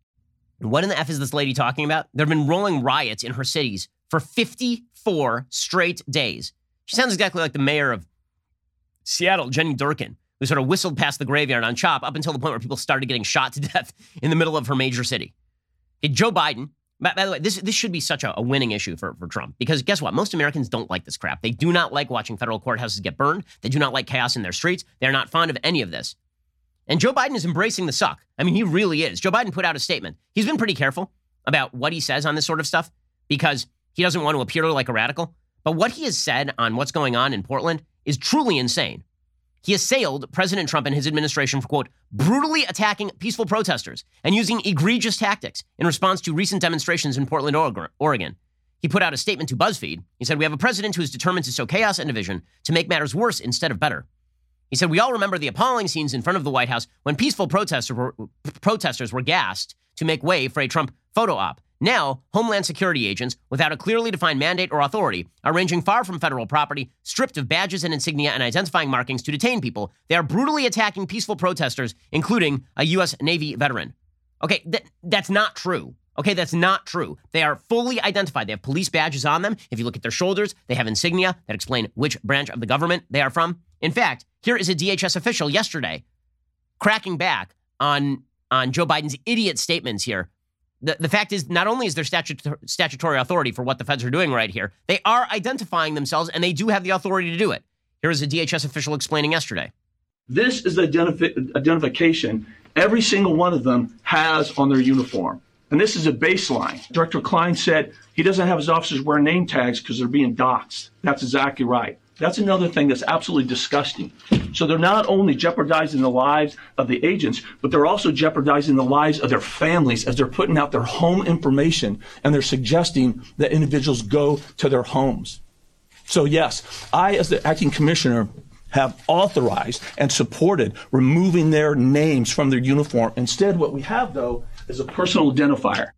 What in the F is this lady talking about? There have been rolling riots in her cities for fifty-four straight days. She sounds exactly like the mayor of Seattle, Jenny Durkin, who sort of whistled past the graveyard on CHOP up until the point where people started getting shot to death in the middle of her major city. Okay, Joe Biden, by, by the way, this, this should be such a, a winning issue for, for Trump, because guess what? Most Americans don't like this crap. They do not like watching federal courthouses get burned. They do not like chaos in their streets. They're not fond of any of this. And Joe Biden is embracing the suck. I mean, he really is. Joe Biden put out a statement. He's been pretty careful about what he says on this sort of stuff because he doesn't want to appear like a radical. But what he has said on what's going on in Portland is truly insane. He assailed President Trump and his administration for, quote, brutally attacking peaceful protesters and using egregious tactics in response to recent demonstrations in Portland, Oregon. He put out a statement to BuzzFeed. He said, we have a president who is determined to sow chaos and division to make matters worse instead of better. He said, we all remember the appalling scenes in front of the White House when peaceful protesters were, protesters were gassed to make way for a Trump photo op. Now, Homeland Security agents, without a clearly defined mandate or authority, are ranging far from federal property, stripped of badges and insignia and identifying markings to detain people. They are brutally attacking peaceful protesters, including a U S Navy veteran. Okay, th- that's not true. Okay, that's not true. They are fully identified. They have police badges on them. If you look at their shoulders, they have insignia that explain which branch of the government they are from. In fact, here is a D H S official yesterday cracking back on, on Joe Biden's idiot statements here. The, the fact is, not only is there statu- statutory authority for what the feds are doing right here, they are identifying themselves, and they do have the authority to do it. Here is a D H S official explaining yesterday. This is the identif- identification every single one of them has on their uniform. And this is a baseline. Director Klein said he doesn't have his officers wear name tags because they're being doxxed. That's exactly right. That's another thing that's absolutely disgusting. So they're not only jeopardizing the lives of the agents, but they're also jeopardizing the lives of their families as they're putting out their home information and they're suggesting that individuals go to their homes. So yes, I, as the acting commissioner, have authorized and supported removing their names from their uniform. Instead, what we have, though, is a personal identifier.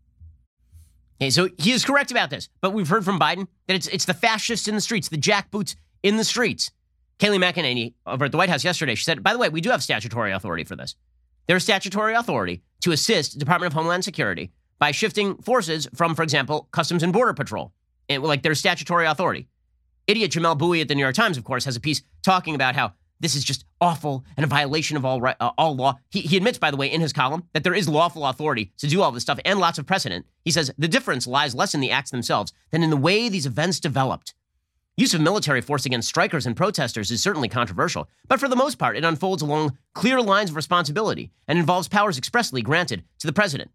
Okay, so he is correct about this, but we've heard from Biden that it's it's the fascists in the streets, the jackboots in the streets. Kayleigh McEnany over at the White House yesterday, she said, by the way, we do have statutory authority for this. There's statutory authority to assist the Department of Homeland Security by shifting forces from, for example, Customs and Border Patrol. And like there's statutory authority. Idiot Jamel Bouie at the New York Times, of course, has a piece talking about how this is just awful and a violation of all right, uh, all law. He, he admits, by the way, in his column that there is lawful authority to do all this stuff and lots of precedent. He says the difference lies less in the acts themselves than in the way these events developed. Use of military force against strikers and protesters is certainly controversial, but for the most part, it unfolds along clear lines of responsibility and involves powers expressly granted to the president.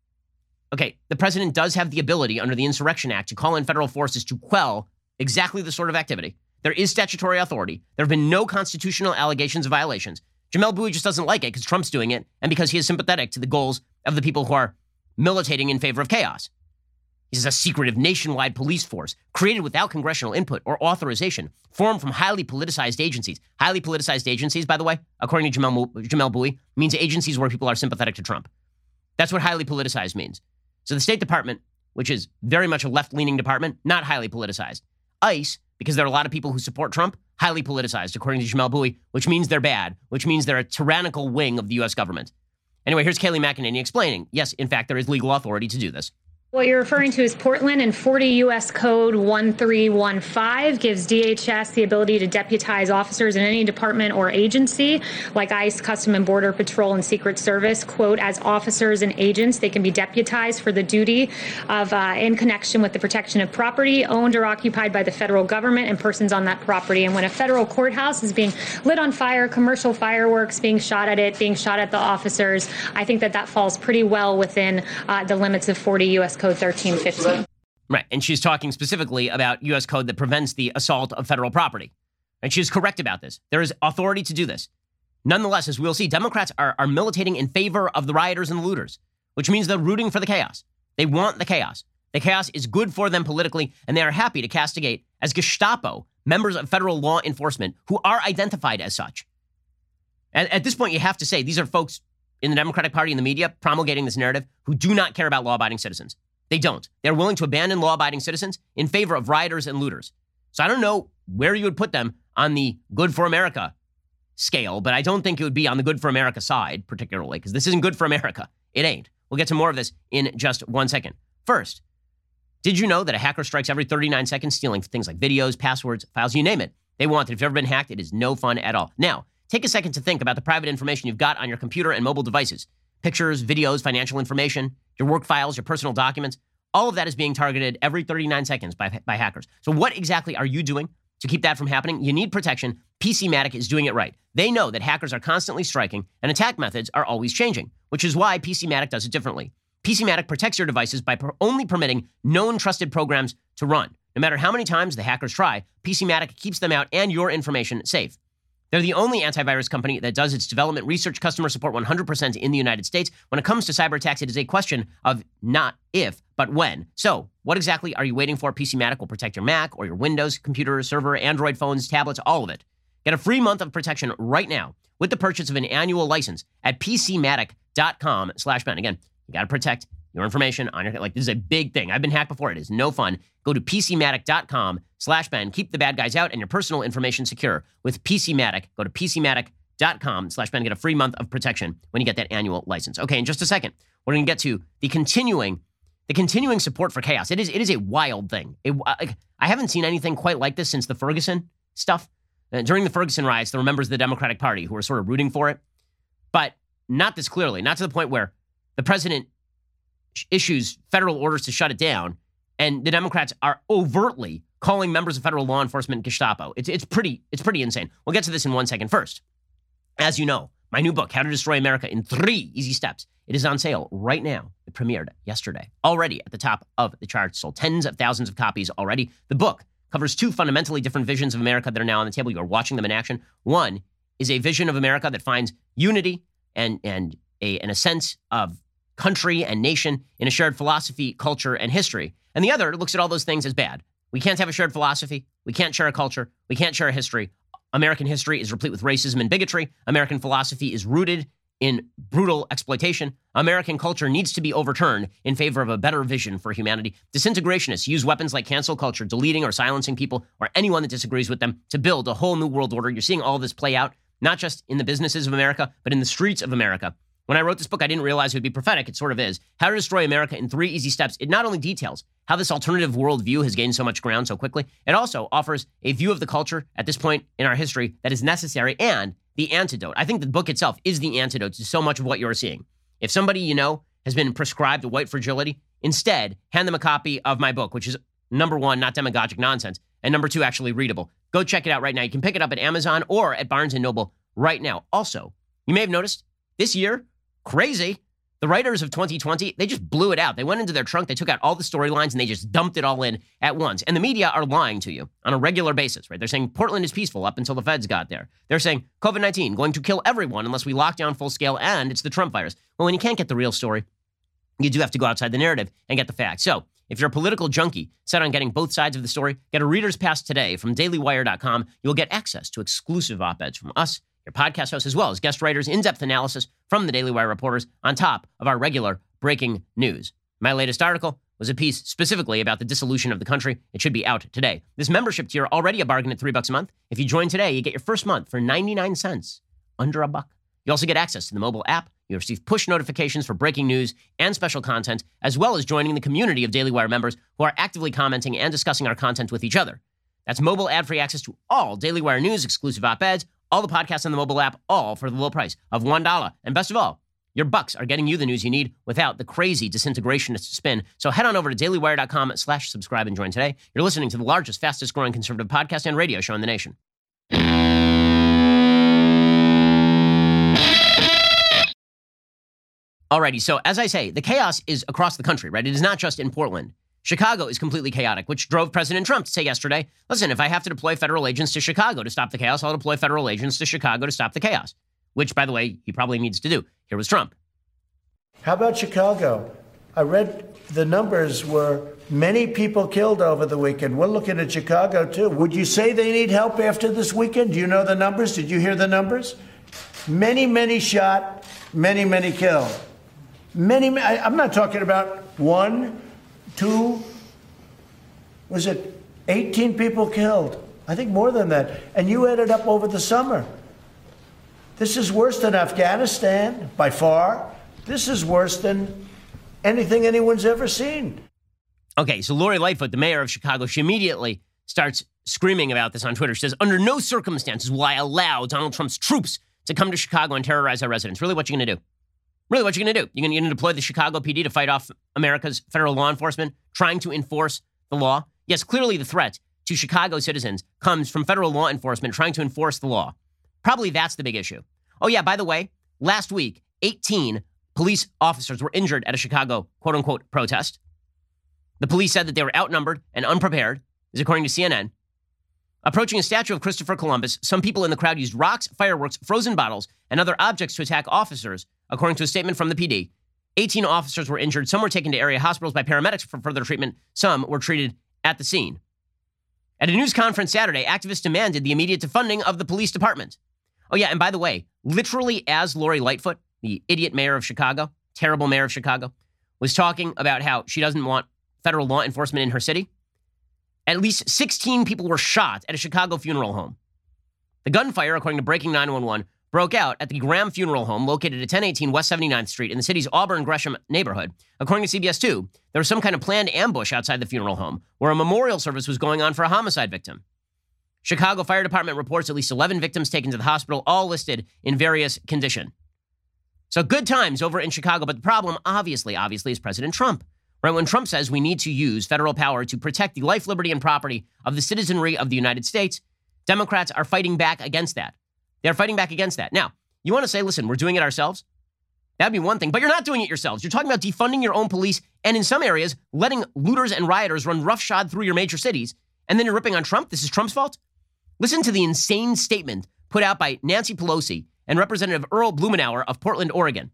Okay, the president does have the ability under the Insurrection Act to call in federal forces to quell exactly the sort of activity. There is statutory authority. There have been no constitutional allegations of violations. Jamel Bouie just doesn't like it because Trump's doing it and because he is sympathetic to the goals of the people who are militating in favor of chaos. This is a secretive nationwide police force created without congressional input or authorization, formed from highly politicized agencies. Highly politicized agencies, by the way, according to Jamel, Jamel Bouie, means agencies where people are sympathetic to Trump. That's what highly politicized means. So the State Department, which is very much a left-leaning department, not highly politicized. ICE, because there are a lot of people who support Trump, highly politicized, according to Jamel Bouie, which means they're bad, which means they're a tyrannical wing of the U S government. Anyway, here's Kayleigh McEnany explaining, yes, in fact, there is legal authority to do this. What you're referring to is Portland, and forty U S Code one three one five gives D H S the ability to deputize officers in any department or agency, like ICE, Custom and Border Patrol, and Secret Service, quote, as officers and agents. They can be deputized for the duty of, uh, in connection with the protection of property owned or occupied by the federal government and persons on that property. And when a federal courthouse is being lit on fire, commercial fireworks being shot at it, being shot at the officers, I think that that falls pretty well within uh, the limits of forty U S Code thirteen fifteen. Right, and she's talking specifically about U S code that prevents the assault of federal property. And she's correct about this. There is authority to do this. Nonetheless, as we'll see, Democrats are, are militating in favor of the rioters and the looters, which means they're rooting for the chaos. They want the chaos. The chaos is good for them politically, and they are happy to castigate as Gestapo members of federal law enforcement who are identified as such. At, at this point, you have to say these are folks in the Democratic Party and the media promulgating this narrative who do not care about law-abiding citizens. They don't. They're willing to abandon law-abiding citizens in favor of rioters and looters. So I don't know where you would put them on the good for America scale, but I don't think it would be on the good for America side, particularly, because this isn't good for America. It ain't. We'll get to more of this in just one second. First, did you know that a hacker strikes every thirty-nine seconds, stealing things like videos, passwords, files, you name it? They want it. If you've ever been hacked, it is no fun at all. Now, take a second to think about the private information you've got on your computer and mobile devices. Pictures, videos, financial information, your work files, your personal documents. All of that is being targeted every thirty-nine seconds by, by hackers. So what exactly are you doing to keep that from happening? You need protection. PCmatic is doing it right. They know that hackers are constantly striking and attack methods are always changing, which is why PCmatic does it differently. PCmatic protects your devices by per- only permitting known trusted programs to run. No matter how many times the hackers try, PCmatic keeps them out and your information safe. They're the only antivirus company that does its development, research, customer support one hundred percent in the United States. When it comes to cyber attacks, it is a question of not if, but when. So what exactly are you waiting for? PCmatic will protect your Mac or your Windows computer, server, Android phones, tablets, all of it. Get a free month of protection right now with the purchase of an annual license at PCmatic.com slash Ben. Again, you got to protect your information on your, like, this is a big thing. I've been hacked before. It is no fun. Go to PCmatic.com slash Ben. Keep the bad guys out and your personal information secure with PCmatic. Go to PCmatic.com slash Ben. Get a free month of protection when you get that annual license. Okay, in just a second, we're going to get to the continuing, the continuing support for chaos. It is, it is a wild thing. It, I haven't seen anything quite like this since the Ferguson stuff. Uh, during the Ferguson riots, there were members of the Democratic Party who were sort of rooting for it, but not this clearly, not to the point where the president issues federal orders to shut it down, and the Democrats are overtly calling members of federal law enforcement Gestapo. It's it's pretty it's pretty insane. We'll get to this in one second. First, as you know, my new book, How to Destroy America in Three Easy Steps, it is on sale right now. It premiered yesterday, already at the top of the charts, sold tens of thousands of copies already. The book covers two fundamentally different visions of America that are now on the table. You are watching them in action. One is a vision of America that finds unity and and a and a sense of country and nation in a shared philosophy, culture, and history. And the other looks at all those things as bad. We can't have a shared philosophy. We can't share a culture. We can't share a history. American history is replete with racism and bigotry. American philosophy is rooted in brutal exploitation. American culture needs to be overturned in favor of a better vision for humanity. Disintegrationists use weapons like cancel culture, deleting or silencing people or anyone that disagrees with them to build a whole new world order. You're seeing all this play out, not just in the businesses of America, but in the streets of America. When I wrote this book, I didn't realize it would be prophetic. It sort of is. How to Destroy America in Three Easy Steps. It not only details how this alternative worldview has gained so much ground so quickly, it also offers a view of the culture at this point in our history that is necessary and the antidote. I think the book itself is the antidote to so much of what you're seeing. If somebody you know has been prescribed white fragility, instead, hand them a copy of my book, which is, number one, not demagogic nonsense, and number two, actually readable. Go check it out right now. You can pick it up at Amazon or at Barnes and Noble right now. Also, you may have noticed this year, crazy, The writers of twenty twenty, they just blew it out. They went into their trunk, they took out all the storylines, and they just dumped it all in at once. And the media are lying to you on a regular basis, right? They're saying Portland is peaceful up until the feds got there. They're saying COVID nineteen going to kill everyone unless we lock down full scale, and it's the Trump virus. Well, when you can't get the real story, you do have to go outside the narrative and get the facts. So if you're a political junkie set on getting both sides of the story, get a reader's pass today from daily wire dot com. You'll get access to exclusive op-eds from us, your podcast hosts, as well as guest writers, in-depth analysis from the Daily Wire reporters on top of our regular breaking news. My latest article was a piece specifically about the dissolution of the country. It should be out today. This membership tier, already a bargain at three bucks a month. If you join today, you get your first month for ninety-nine cents, under a buck. You also get access to the mobile app. You receive push notifications for breaking news and special content, as well as joining the community of Daily Wire members who are actively commenting and discussing our content with each other. That's mobile ad-free access to all Daily Wire news, exclusive op-eds, all the podcasts on the mobile app, all for the low price of one dollar. And best of all, your bucks are getting you the news you need without the crazy disintegrationist spin. So head on over to daily wire dot com slash subscribe and join today. You're listening to the largest, fastest growing conservative podcast and radio show in the nation. Alrighty, so as I say, the chaos is across the country, right? It is not just in Portland. Chicago is completely chaotic, which drove President Trump to say yesterday, listen, if I have to deploy federal agents to Chicago to stop the chaos, I'll deploy federal agents to Chicago to stop the chaos, which, by the way, he probably needs to do. Here was Trump. How about Chicago? I read the numbers were many people killed over the weekend. We're looking at Chicago, too. Would you say they need help after this weekend? Do you know the numbers? Did you hear the numbers? Many, many shot, many, many killed. Many, I, I'm not talking about one, two, was it eighteen people killed? I think more than that. And you added up over the summer. This is worse than Afghanistan, by far. This is worse than anything anyone's ever seen. Okay, so Lori Lightfoot, the mayor of Chicago, she immediately starts screaming about this on Twitter. She says, under no circumstances will I allow Donald Trump's troops to come to Chicago and terrorize our residents. Really, what you going to do? Really, what you going to do? You're going to deploy the Chicago P D to fight off America's federal law enforcement, trying to enforce the law? Yes, clearly the threat to Chicago citizens comes from federal law enforcement trying to enforce the law. Probably that's the big issue. Oh, yeah, by the way, last week, eighteen police officers were injured at a Chicago quote-unquote protest. The police said that they were outnumbered and unprepared, this is according to C N N. Approaching a statue of Christopher Columbus, some people in the crowd used rocks, fireworks, frozen bottles, and other objects to attack officers, according to a statement from the P D. eighteen officers were injured. Some were taken to area hospitals by paramedics for further treatment. Some were treated at the scene. At a news conference Saturday, activists demanded the immediate defunding of the police department. Oh, yeah, and by the way, literally as Lori Lightfoot, the idiot mayor of Chicago, terrible mayor of Chicago, was talking about how she doesn't want federal law enforcement in her city, at least sixteen people were shot at a Chicago funeral home. The gunfire, according to Breaking nine one one, broke out at the Graham Funeral Home located at ten eighteen West seventy-ninth Street in the city's Auburn-Gresham neighborhood. According to C B S two, there was some kind of planned ambush outside the funeral home where a memorial service was going on for a homicide victim. Chicago Fire Department reports at least eleven victims taken to the hospital, all listed in various condition. So good times over in Chicago, but the problem, obviously, obviously, is President Trump. Right, when Trump says we need to use federal power to protect the life, liberty, and property of the citizenry of the United States, Democrats are fighting back against that. They're fighting back against that. Now, you want to say, listen, we're doing it ourselves? That'd be one thing, but you're not doing it yourselves. You're talking about defunding your own police and in some areas, letting looters and rioters run roughshod through your major cities. And then you're ripping on Trump? This is Trump's fault? Listen to the insane statement put out by Nancy Pelosi and Representative Earl Blumenauer of Portland, Oregon.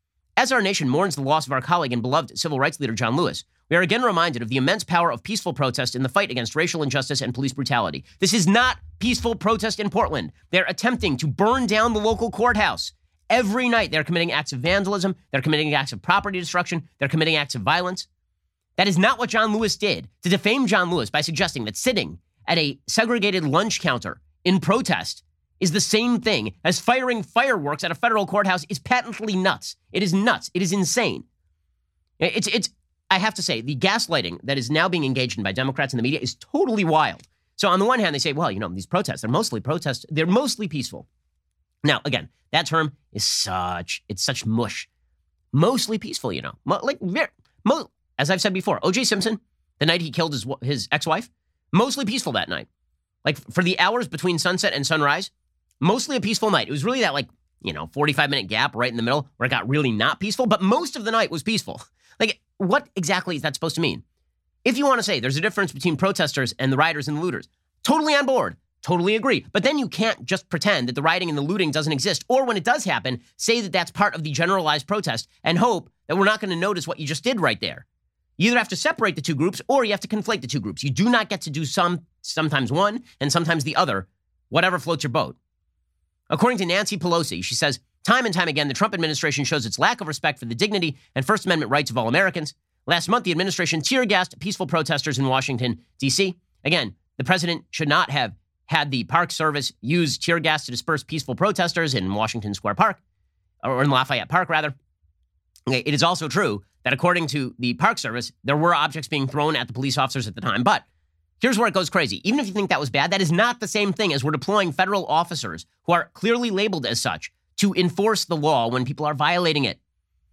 As our nation mourns the loss of our colleague and beloved civil rights leader, John Lewis, we are again reminded of the immense power of peaceful protest in the fight against racial injustice and police brutality. This is not peaceful protest in Portland. They're attempting to burn down the local courthouse. Every night, they're committing acts of vandalism. They're committing acts of property destruction. They're committing acts of violence. That is not what John Lewis did. To defame John Lewis by suggesting that sitting at a segregated lunch counter in protest is the same thing as firing fireworks at a federal courthouse is patently nuts. It is nuts. It is insane. It's, it's, I have to say, the gaslighting that is now being engaged in by Democrats and the media is totally wild. So on the one hand, they say, well, you know, these protests, they're mostly protests. They're mostly peaceful. Now, again, that term is such, it's such mush. Mostly peaceful, you know. Mo- like, very, mo- as I've said before, O J Simpson, the night he killed his, his ex-wife, mostly peaceful that night. Like, for the hours between sunset and sunrise, mostly a peaceful night. It was really that, like, you know, forty-five minute gap right in the middle where it got really not peaceful, but most of the night was peaceful. Like, what exactly is that supposed to mean? If you want to say there's a difference between protesters and the rioters and the looters, totally on board, totally agree. But then you can't just pretend that the rioting and the looting doesn't exist, or when it does happen, say that that's part of the generalized protest and hope that we're not going to notice what you just did right there. You either have to separate the two groups or you have to conflate the two groups. You do not get to do some, sometimes one and sometimes the other, whatever floats your boat. According to Nancy Pelosi, she says, time and time again, the Trump administration shows its lack of respect for the dignity and First Amendment rights of all Americans. Last month, the administration tear-gassed peaceful protesters in Washington, D C. Again, the president should not have had the Park Service use tear gas to disperse peaceful protesters in Washington Square Park, or in Lafayette Park, rather. Okay, it is also true that according to the Park Service, there were objects being thrown at the police officers at the time. But here's where it goes crazy. Even if you think that was bad, that is not the same thing as we're deploying federal officers who are clearly labeled as such to enforce the law when people are violating it.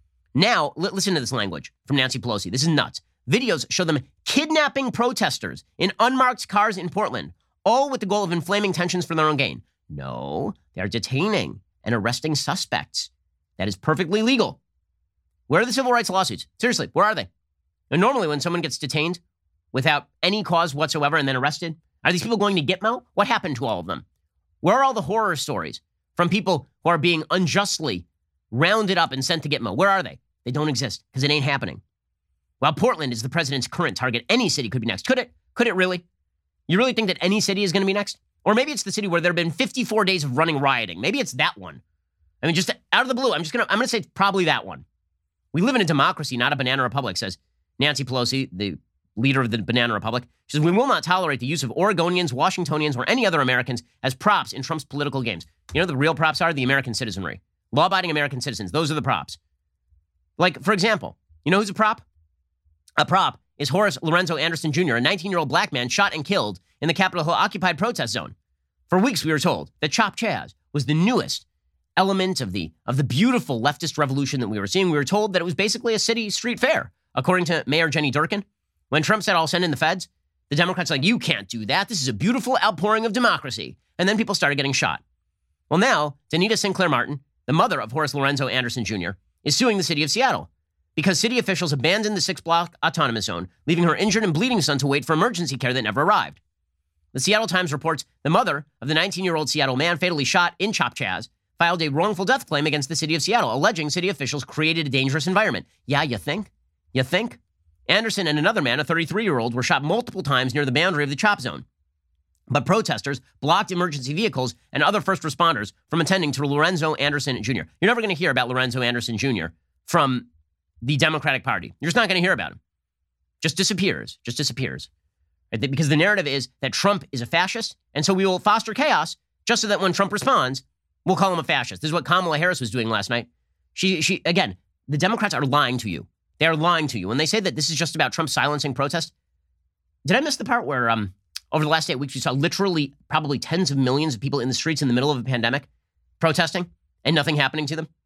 Now, li- listen to this language from Nancy Pelosi. This is nuts. Videos show them kidnapping protesters in unmarked cars in Portland, all with the goal of inflaming tensions for their own gain. No, they're detaining and arresting suspects. That is perfectly legal. Where are the civil rights lawsuits? Seriously, where are they? And normally when someone gets detained without any cause whatsoever and then arrested, are these people going to Gitmo? What happened to all of them? Where are all the horror stories from people who are being unjustly rounded up and sent to Gitmo? Where are they? They don't exist because it ain't happening. While Portland is the president's current target, any city could be next. Could it? Could it really? You really think that any city is going to be next? Or maybe it's the city where there have been fifty-four days of running rioting. Maybe it's that one. I mean, just out of the blue, I'm just going to, I'm going to say probably that one. We live in a democracy, not a banana republic, says Nancy Pelosi, the leader of the Banana Republic. She says, we will not tolerate the use of Oregonians, Washingtonians, or any other Americans as props in Trump's political games. You know, the real props are the American citizenry. Law-abiding American citizens. Those are the props. Like, for example, you know who's a prop? A prop is Horace Lorenzo Anderson Junior, a nineteen-year-old black man shot and killed in the Capitol Hill occupied protest zone. For weeks, we were told that Chop Chaz was the newest element of the of the beautiful leftist revolution that we were seeing. We were told that it was basically a city street fair, according to Mayor Jenny Durkin. When Trump said, I'll send in the feds, the Democrats were like, you can't do that. This is a beautiful outpouring of democracy. And then people started getting shot. Well, now, Danita Sinclair Martin, the mother of Horace Lorenzo Anderson Junior, is suing the city of Seattle because city officials abandoned the six-block autonomous zone, leaving her injured and bleeding son to wait for emergency care that never arrived. The Seattle Times reports the mother of the nineteen-year-old Seattle man fatally shot in Chop Chaz filed a wrongful death claim against the city of Seattle, alleging city officials created a dangerous environment. Yeah, you think? You think? Anderson and another man, a thirty-three-year-old, were shot multiple times near the boundary of the Chop Zone. But protesters blocked emergency vehicles and other first responders from attending to Lorenzo Anderson Junior You're never going to hear about Lorenzo Anderson Junior from the Democratic Party. You're just not going to hear about him. Just disappears. Just disappears. Right? Because the narrative is that Trump is a fascist, and so we will foster chaos just so that when Trump responds, we'll call him a fascist. This is what Kamala Harris was doing last night. She, she again, the Democrats are lying to you. They are lying to you. When they say that this is just about Trump silencing protest, did I miss the part where um, over the last eight weeks, we saw literally probably tens of millions of people in the streets in the middle of a pandemic protesting and nothing happening to them?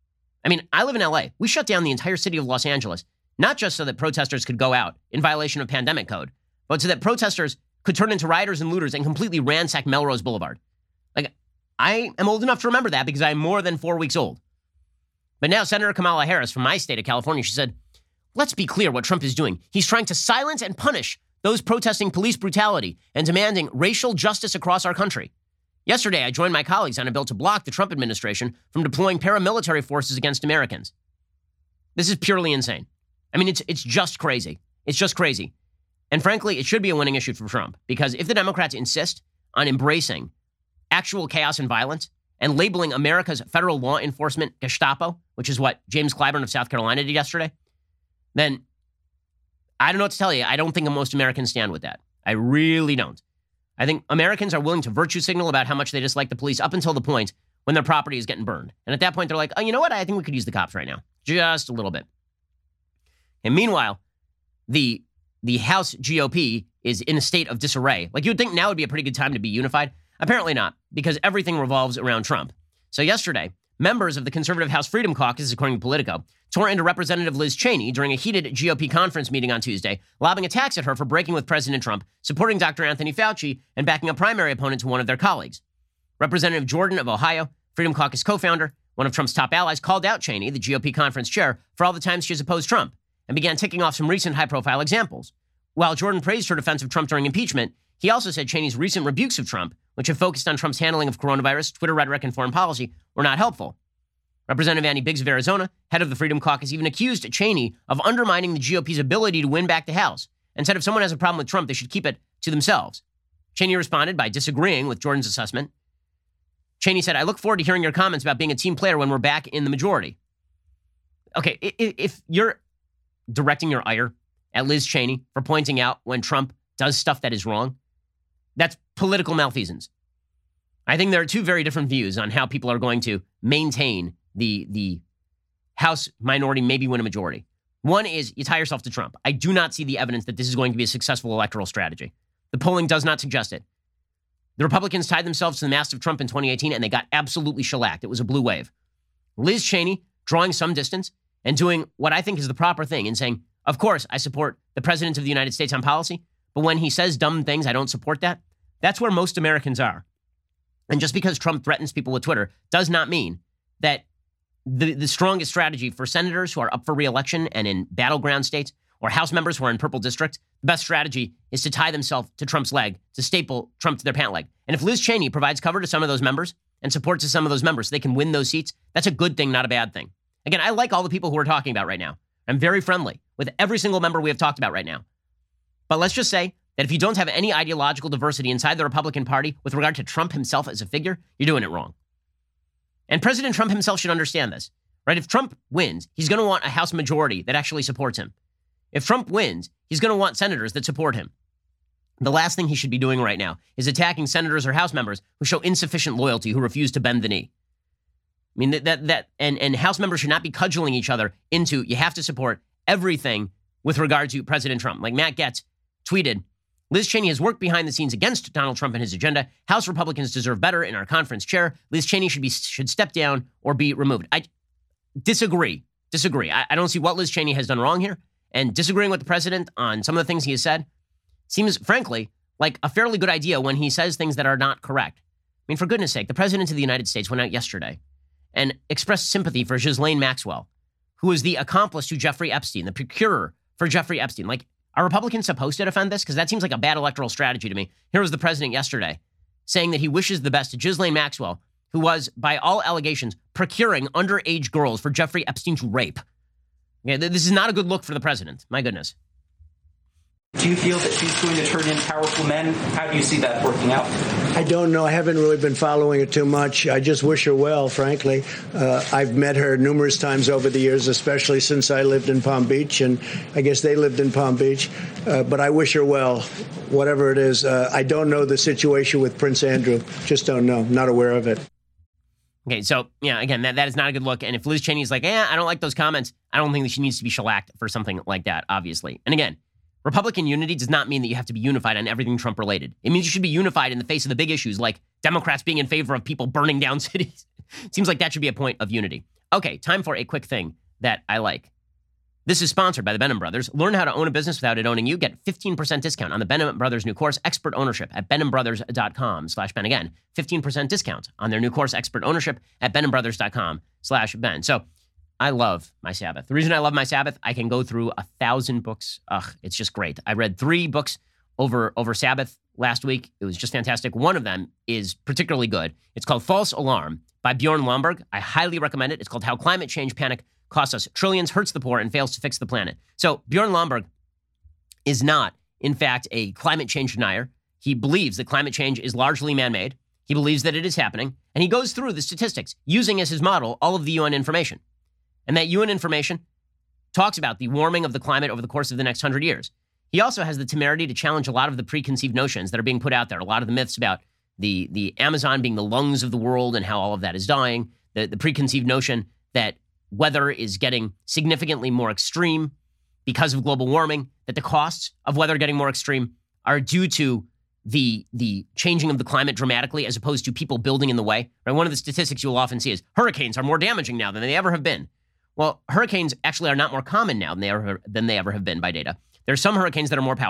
I mean, I live in L A. We shut down the entire city of Los Angeles, not just so that protesters could go out in violation of pandemic code, but so that protesters could turn into rioters and looters and completely ransack Melrose Boulevard. Like, I am old enough to remember that because I'm more than four weeks old. But now Senator Kamala Harris from my state of California, she said, let's be clear what Trump is doing. He's trying to silence and punish those protesting police brutality and demanding racial justice across our country. Yesterday, I joined my colleagues on a bill to block the Trump administration from deploying paramilitary forces against Americans. This is purely insane. I mean, it's it's just crazy. It's just crazy. And frankly, it should be a winning issue for Trump, because if the Democrats insist on embracing actual chaos and violence and labeling America's federal law enforcement Gestapo, which is what James Clyburn of South Carolina did yesterday, then I don't know what to tell you. I don't think most Americans stand with that. I really don't. I think Americans are willing to virtue signal about how much they dislike the police up until the point when their property is getting burned. And at that point, they're like, oh, you know what? I think we could use the cops right now. Just a little bit. And meanwhile, the the House G O P is in a state of disarray. Like, you'd think now would be a pretty good time to be unified. Apparently not, because everything revolves around Trump. So yesterday, members of the conservative House Freedom Caucus, according to Politico, tore into Representative Liz Cheney during a heated G O P conference meeting on Tuesday, lobbing attacks at her for breaking with President Trump, supporting Doctor Anthony Fauci, and backing a primary opponent to one of their colleagues. Representative Jordan of Ohio Freedom Caucus co-founder, one of Trump's top allies, called out Cheney, the G O P conference chair, for all the times she has opposed Trump and began ticking off some recent high-profile examples. While Jordan praised her defense of Trump during impeachment, he also said Cheney's recent rebukes of Trump, which have focused on Trump's handling of coronavirus, Twitter rhetoric, and foreign policy, were not helpful. Representative Andy Biggs of Arizona, head of the Freedom Caucus, even accused Cheney of undermining the G O P's ability to win back the House and said if someone has a problem with Trump, they should keep it to themselves. Cheney responded by disagreeing with Jordan's assessment. Cheney said, I look forward to hearing your comments about being a team player when we're back in the majority. Okay, if you're directing your ire at Liz Cheney for pointing out when Trump does stuff that is wrong, that's political malfeasance. I think there are two very different views on how people are going to maintain the, the House minority, maybe win a majority. One is you tie yourself to Trump. I do not see the evidence that this is going to be a successful electoral strategy. The polling does not suggest it. The Republicans tied themselves to the mast of Trump in twenty eighteen, and they got absolutely shellacked. It was a blue wave. Liz Cheney drawing some distance and doing what I think is the proper thing and saying, of course, I support the President of the United States on policy, but when he says dumb things, I don't support that. That's where most Americans are. And just because Trump threatens people with Twitter does not mean that the, the strongest strategy for senators who are up for re-election and in battleground states or House members who are in purple districts, the best strategy is to tie themselves to Trump's leg, to staple Trump to their pant leg. And if Liz Cheney provides cover to some of those members and support to some of those members so they can win those seats, that's a good thing, not a bad thing. Again, I like all the people who we're talking about right now. I'm very friendly with every single member we have talked about right now. But let's just say that if you don't have any ideological diversity inside the Republican Party with regard to Trump himself as a figure, you're doing it wrong. And President Trump himself should understand this, right? If Trump wins, he's going to want a House majority that actually supports him. If Trump wins, he's going to want senators that support him. The last thing he should be doing right now is attacking senators or House members who show insufficient loyalty, who refuse to bend the knee. I mean, that, that, that and, and House members should not be cudgeling each other into, you have to support everything with regard to President Trump. Like Matt Gaetz tweeted, Liz Cheney has worked behind the scenes against Donald Trump and his agenda. House Republicans deserve better in our conference chair. Liz Cheney should be should step down or be removed. I disagree. Disagree. I, I don't see what Liz Cheney has done wrong here. And disagreeing with the president on some of the things he has said seems, frankly, like a fairly good idea when he says things that are not correct. I mean, for goodness sake, the president of the United States went out yesterday and expressed sympathy for Ghislaine Maxwell, who was the accomplice to Jeffrey Epstein, the procurer for Jeffrey Epstein. Like, are Republicans supposed to defend this? Because that seems like a bad electoral strategy to me. Here was the president yesterday saying that he wishes the best to Ghislaine Maxwell, who was, by all allegations, procuring underage girls for Jeffrey Epstein to rape. Okay, this is not a good look for the president. My goodness. Do you feel that she's going to turn in powerful men? How do you see that working out? I don't know. I haven't really been following it too much. I just wish her well, frankly. Uh, I've met her numerous times over the years, especially since I lived in Palm Beach, and I guess they lived in Palm Beach. Uh, but I wish her well, whatever it is. Uh, I don't know the situation with Prince Andrew. Just don't know. Not aware of it. Okay, so, yeah, again, that, that is not a good look. And if Liz Cheney is like, eh, I don't like those comments, I don't think that she needs to be shellacked for something like that, obviously. And again, Republican unity does not mean that you have to be unified on everything Trump related. It means you should be unified in the face of the big issues, like Democrats being in favor of people burning down cities. Seems like that should be a point of unity. Okay, time for a quick thing that I like. This is sponsored by the Benham Brothers. Learn how to own a business without it owning you. Get fifteen percent discount on the Benham Brothers new course, Expert Ownership, at benhambrothers.com slash Ben. Again, fifteen percent discount on their new course, Expert Ownership, at benhambrothers.com slash Ben. So I love my Sabbath. The reason I love my Sabbath, I can go through a thousand books. Ugh, it's just great. I read three books over, over Sabbath last week. It was just fantastic. One of them is particularly good. It's called False Alarm by Bjorn Lomborg. I highly recommend it. It's called How Climate Change Panic Costs Us Trillions, Hurts the Poor, and Fails to Fix the Planet. So Bjorn Lomborg is not, in fact, a climate change denier. He believes that climate change is largely man-made. He believes that it is happening. And he goes through the statistics, using as his model all of the U N information. And that U N information talks about the warming of the climate over the course of the next hundred years. He also has the temerity to challenge a lot of the preconceived notions that are being put out there, a lot of the myths about the, the Amazon being the lungs of the world and how all of that is dying, the, the preconceived notion that weather is getting significantly more extreme because of global warming, that the costs of weather getting more extreme are due to the, the changing of the climate dramatically as opposed to people building in the way. Right? One of the statistics you'll often see is hurricanes are more damaging now than they ever have been. Well, hurricanes actually are not more common now than they ever than they ever have been by data. There are some hurricanes that are more powerful,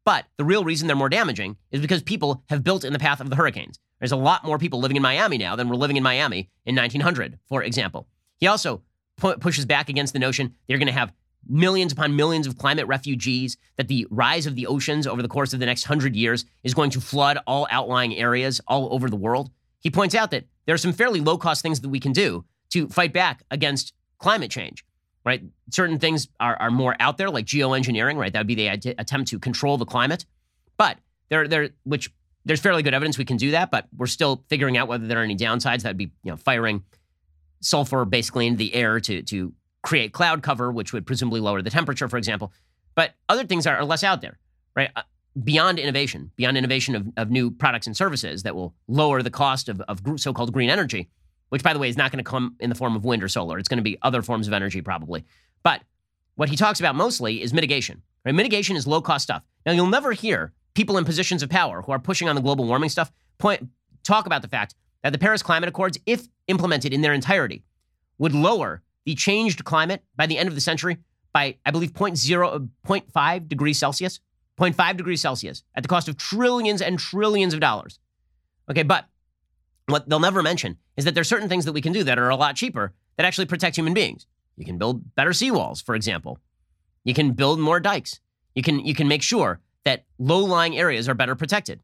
But the real reason they're more damaging is because people have built in the path of the hurricanes. There's a lot more people living in Miami now than were living in Miami in nineteen hundred, for example. He also pu- pushes back against the notion they're going to have millions upon millions of climate refugees, that the rise of the oceans over the course of the next hundred years is going to flood all outlying areas all over the world. He points out that there are some fairly low-cost things that we can do to fight back against climate change, right? Certain things are, are more out there, like geoengineering, right? That would be the ad- attempt to control the climate. But there, there, which there's fairly good evidence we can do that, but we're still figuring out whether there are any downsides. That would be, you know, firing sulfur basically into the air to, to create cloud cover, which would presumably lower the temperature, for example. But other things are, are less out there, right? Uh, beyond innovation, beyond innovation of, of new products and services that will lower the cost of, of so-called green energy, which, by the way, is not going to come in the form of wind or solar. It's going to be other forms of energy, probably. But what he talks about mostly is mitigation, right? Mitigation is low-cost stuff. Now, you'll never hear people in positions of power who are pushing on the global warming stuff point, talk about the fact that the Paris Climate Accords, if implemented in their entirety, would lower the changed climate by the end of the century by, I believe, zero point zero, zero point five degrees Celsius, zero point five degrees Celsius, at the cost of trillions and trillions of dollars. Okay, but what they'll never mention is that there are certain things that we can do that are a lot cheaper that actually protect human beings. You can build better seawalls, for example. You can build more dikes. You can, you can make sure that low-lying areas are better protected.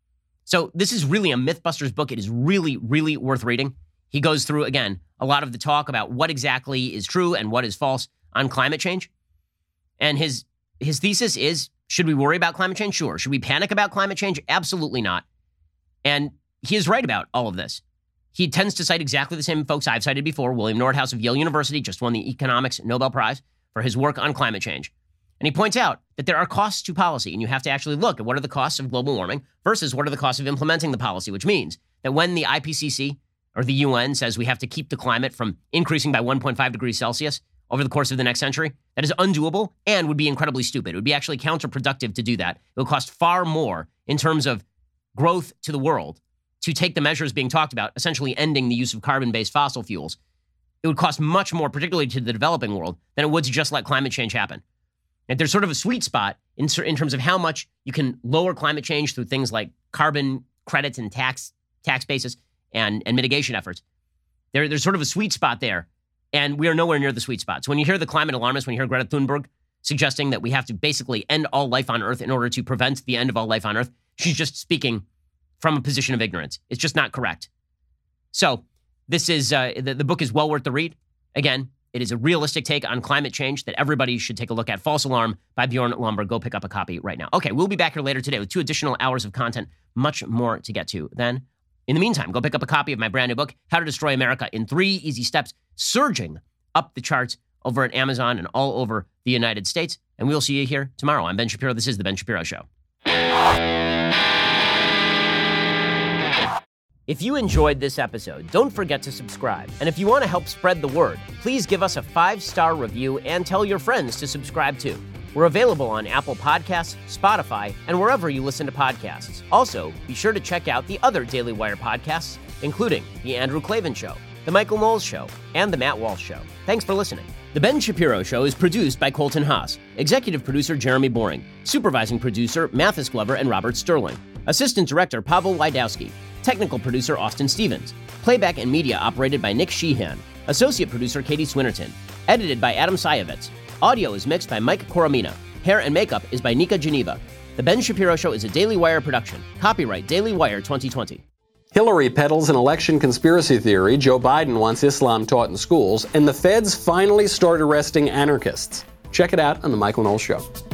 So this is really a Mythbusters book. It is really, really worth reading. He goes through, again, a lot of the talk about what exactly is true and what is false on climate change. And his his thesis is, should we worry about climate change? Sure. Should we panic about climate change? Absolutely not. And he is right about all of this. He tends to cite exactly the same folks I've cited before. William Nordhaus of Yale University just won the Economics Nobel Prize for his work on climate change. And he points out that there are costs to policy, and you have to actually look at what are the costs of global warming versus what are the costs of implementing the policy, which means that when the I P C C or the U N says we have to keep the climate from increasing by one point five degrees Celsius over the course of the next century, that is undoable and would be incredibly stupid. It would be actually counterproductive to do that. It would cost far more in terms of growth to the world to take the measures being talked about, essentially ending the use of carbon-based fossil fuels. It would cost much more, particularly to the developing world, than it would to just let climate change happen. And there's sort of a sweet spot in, in terms of how much you can lower climate change through things like carbon credits and tax tax basis and, and mitigation efforts. There, there's sort of a sweet spot there, and we are nowhere near the sweet spot. So when you hear the climate alarmists, when you hear Greta Thunberg suggesting that we have to basically end all life on Earth in order to prevent the end of all life on Earth, she's just speaking from a position of ignorance. It's just not correct. So this is, uh, the, the book is well worth the read. Again, it is a realistic take on climate change that everybody should take a look at. False Alarm by Bjorn Lomborg. Go pick up a copy right now. Okay, we'll be back here later today with two additional hours of content. Much more to get to then. In the meantime, go pick up a copy of my brand new book, How to Destroy America in Three Easy Steps, surging up the charts over at Amazon and all over the United States. And we'll see you here tomorrow. I'm Ben Shapiro. This is The Ben Shapiro Show. If you enjoyed this episode, don't forget to subscribe. And if you want to help spread the word, please give us a five-star review and tell your friends to subscribe too. We're available on Apple Podcasts, Spotify, and wherever you listen to podcasts. Also, be sure to check out the other Daily Wire podcasts, including The Andrew Klavan Show, The Michael Knowles Show, and The Matt Walsh Show. Thanks for listening. The Ben Shapiro Show is produced by Colton Haas, executive producer Jeremy Boring, supervising producer Mathis Glover and Robert Sterling, assistant director Pavel Wydowski, technical producer Austin Stevens, playback and media operated by Nick Sheehan, associate producer Katie Swinnerton, edited by Adam Sayevitz. Audio is mixed by Mike Coromina. Hair and makeup is by Nika Geneva. The Ben Shapiro Show is a Daily Wire production. Copyright Daily Wire twenty twenty. Hillary peddles an election conspiracy theory. Joe Biden wants Islam taught in schools. And the feds finally start arresting anarchists. Check it out on The Michael Knowles Show.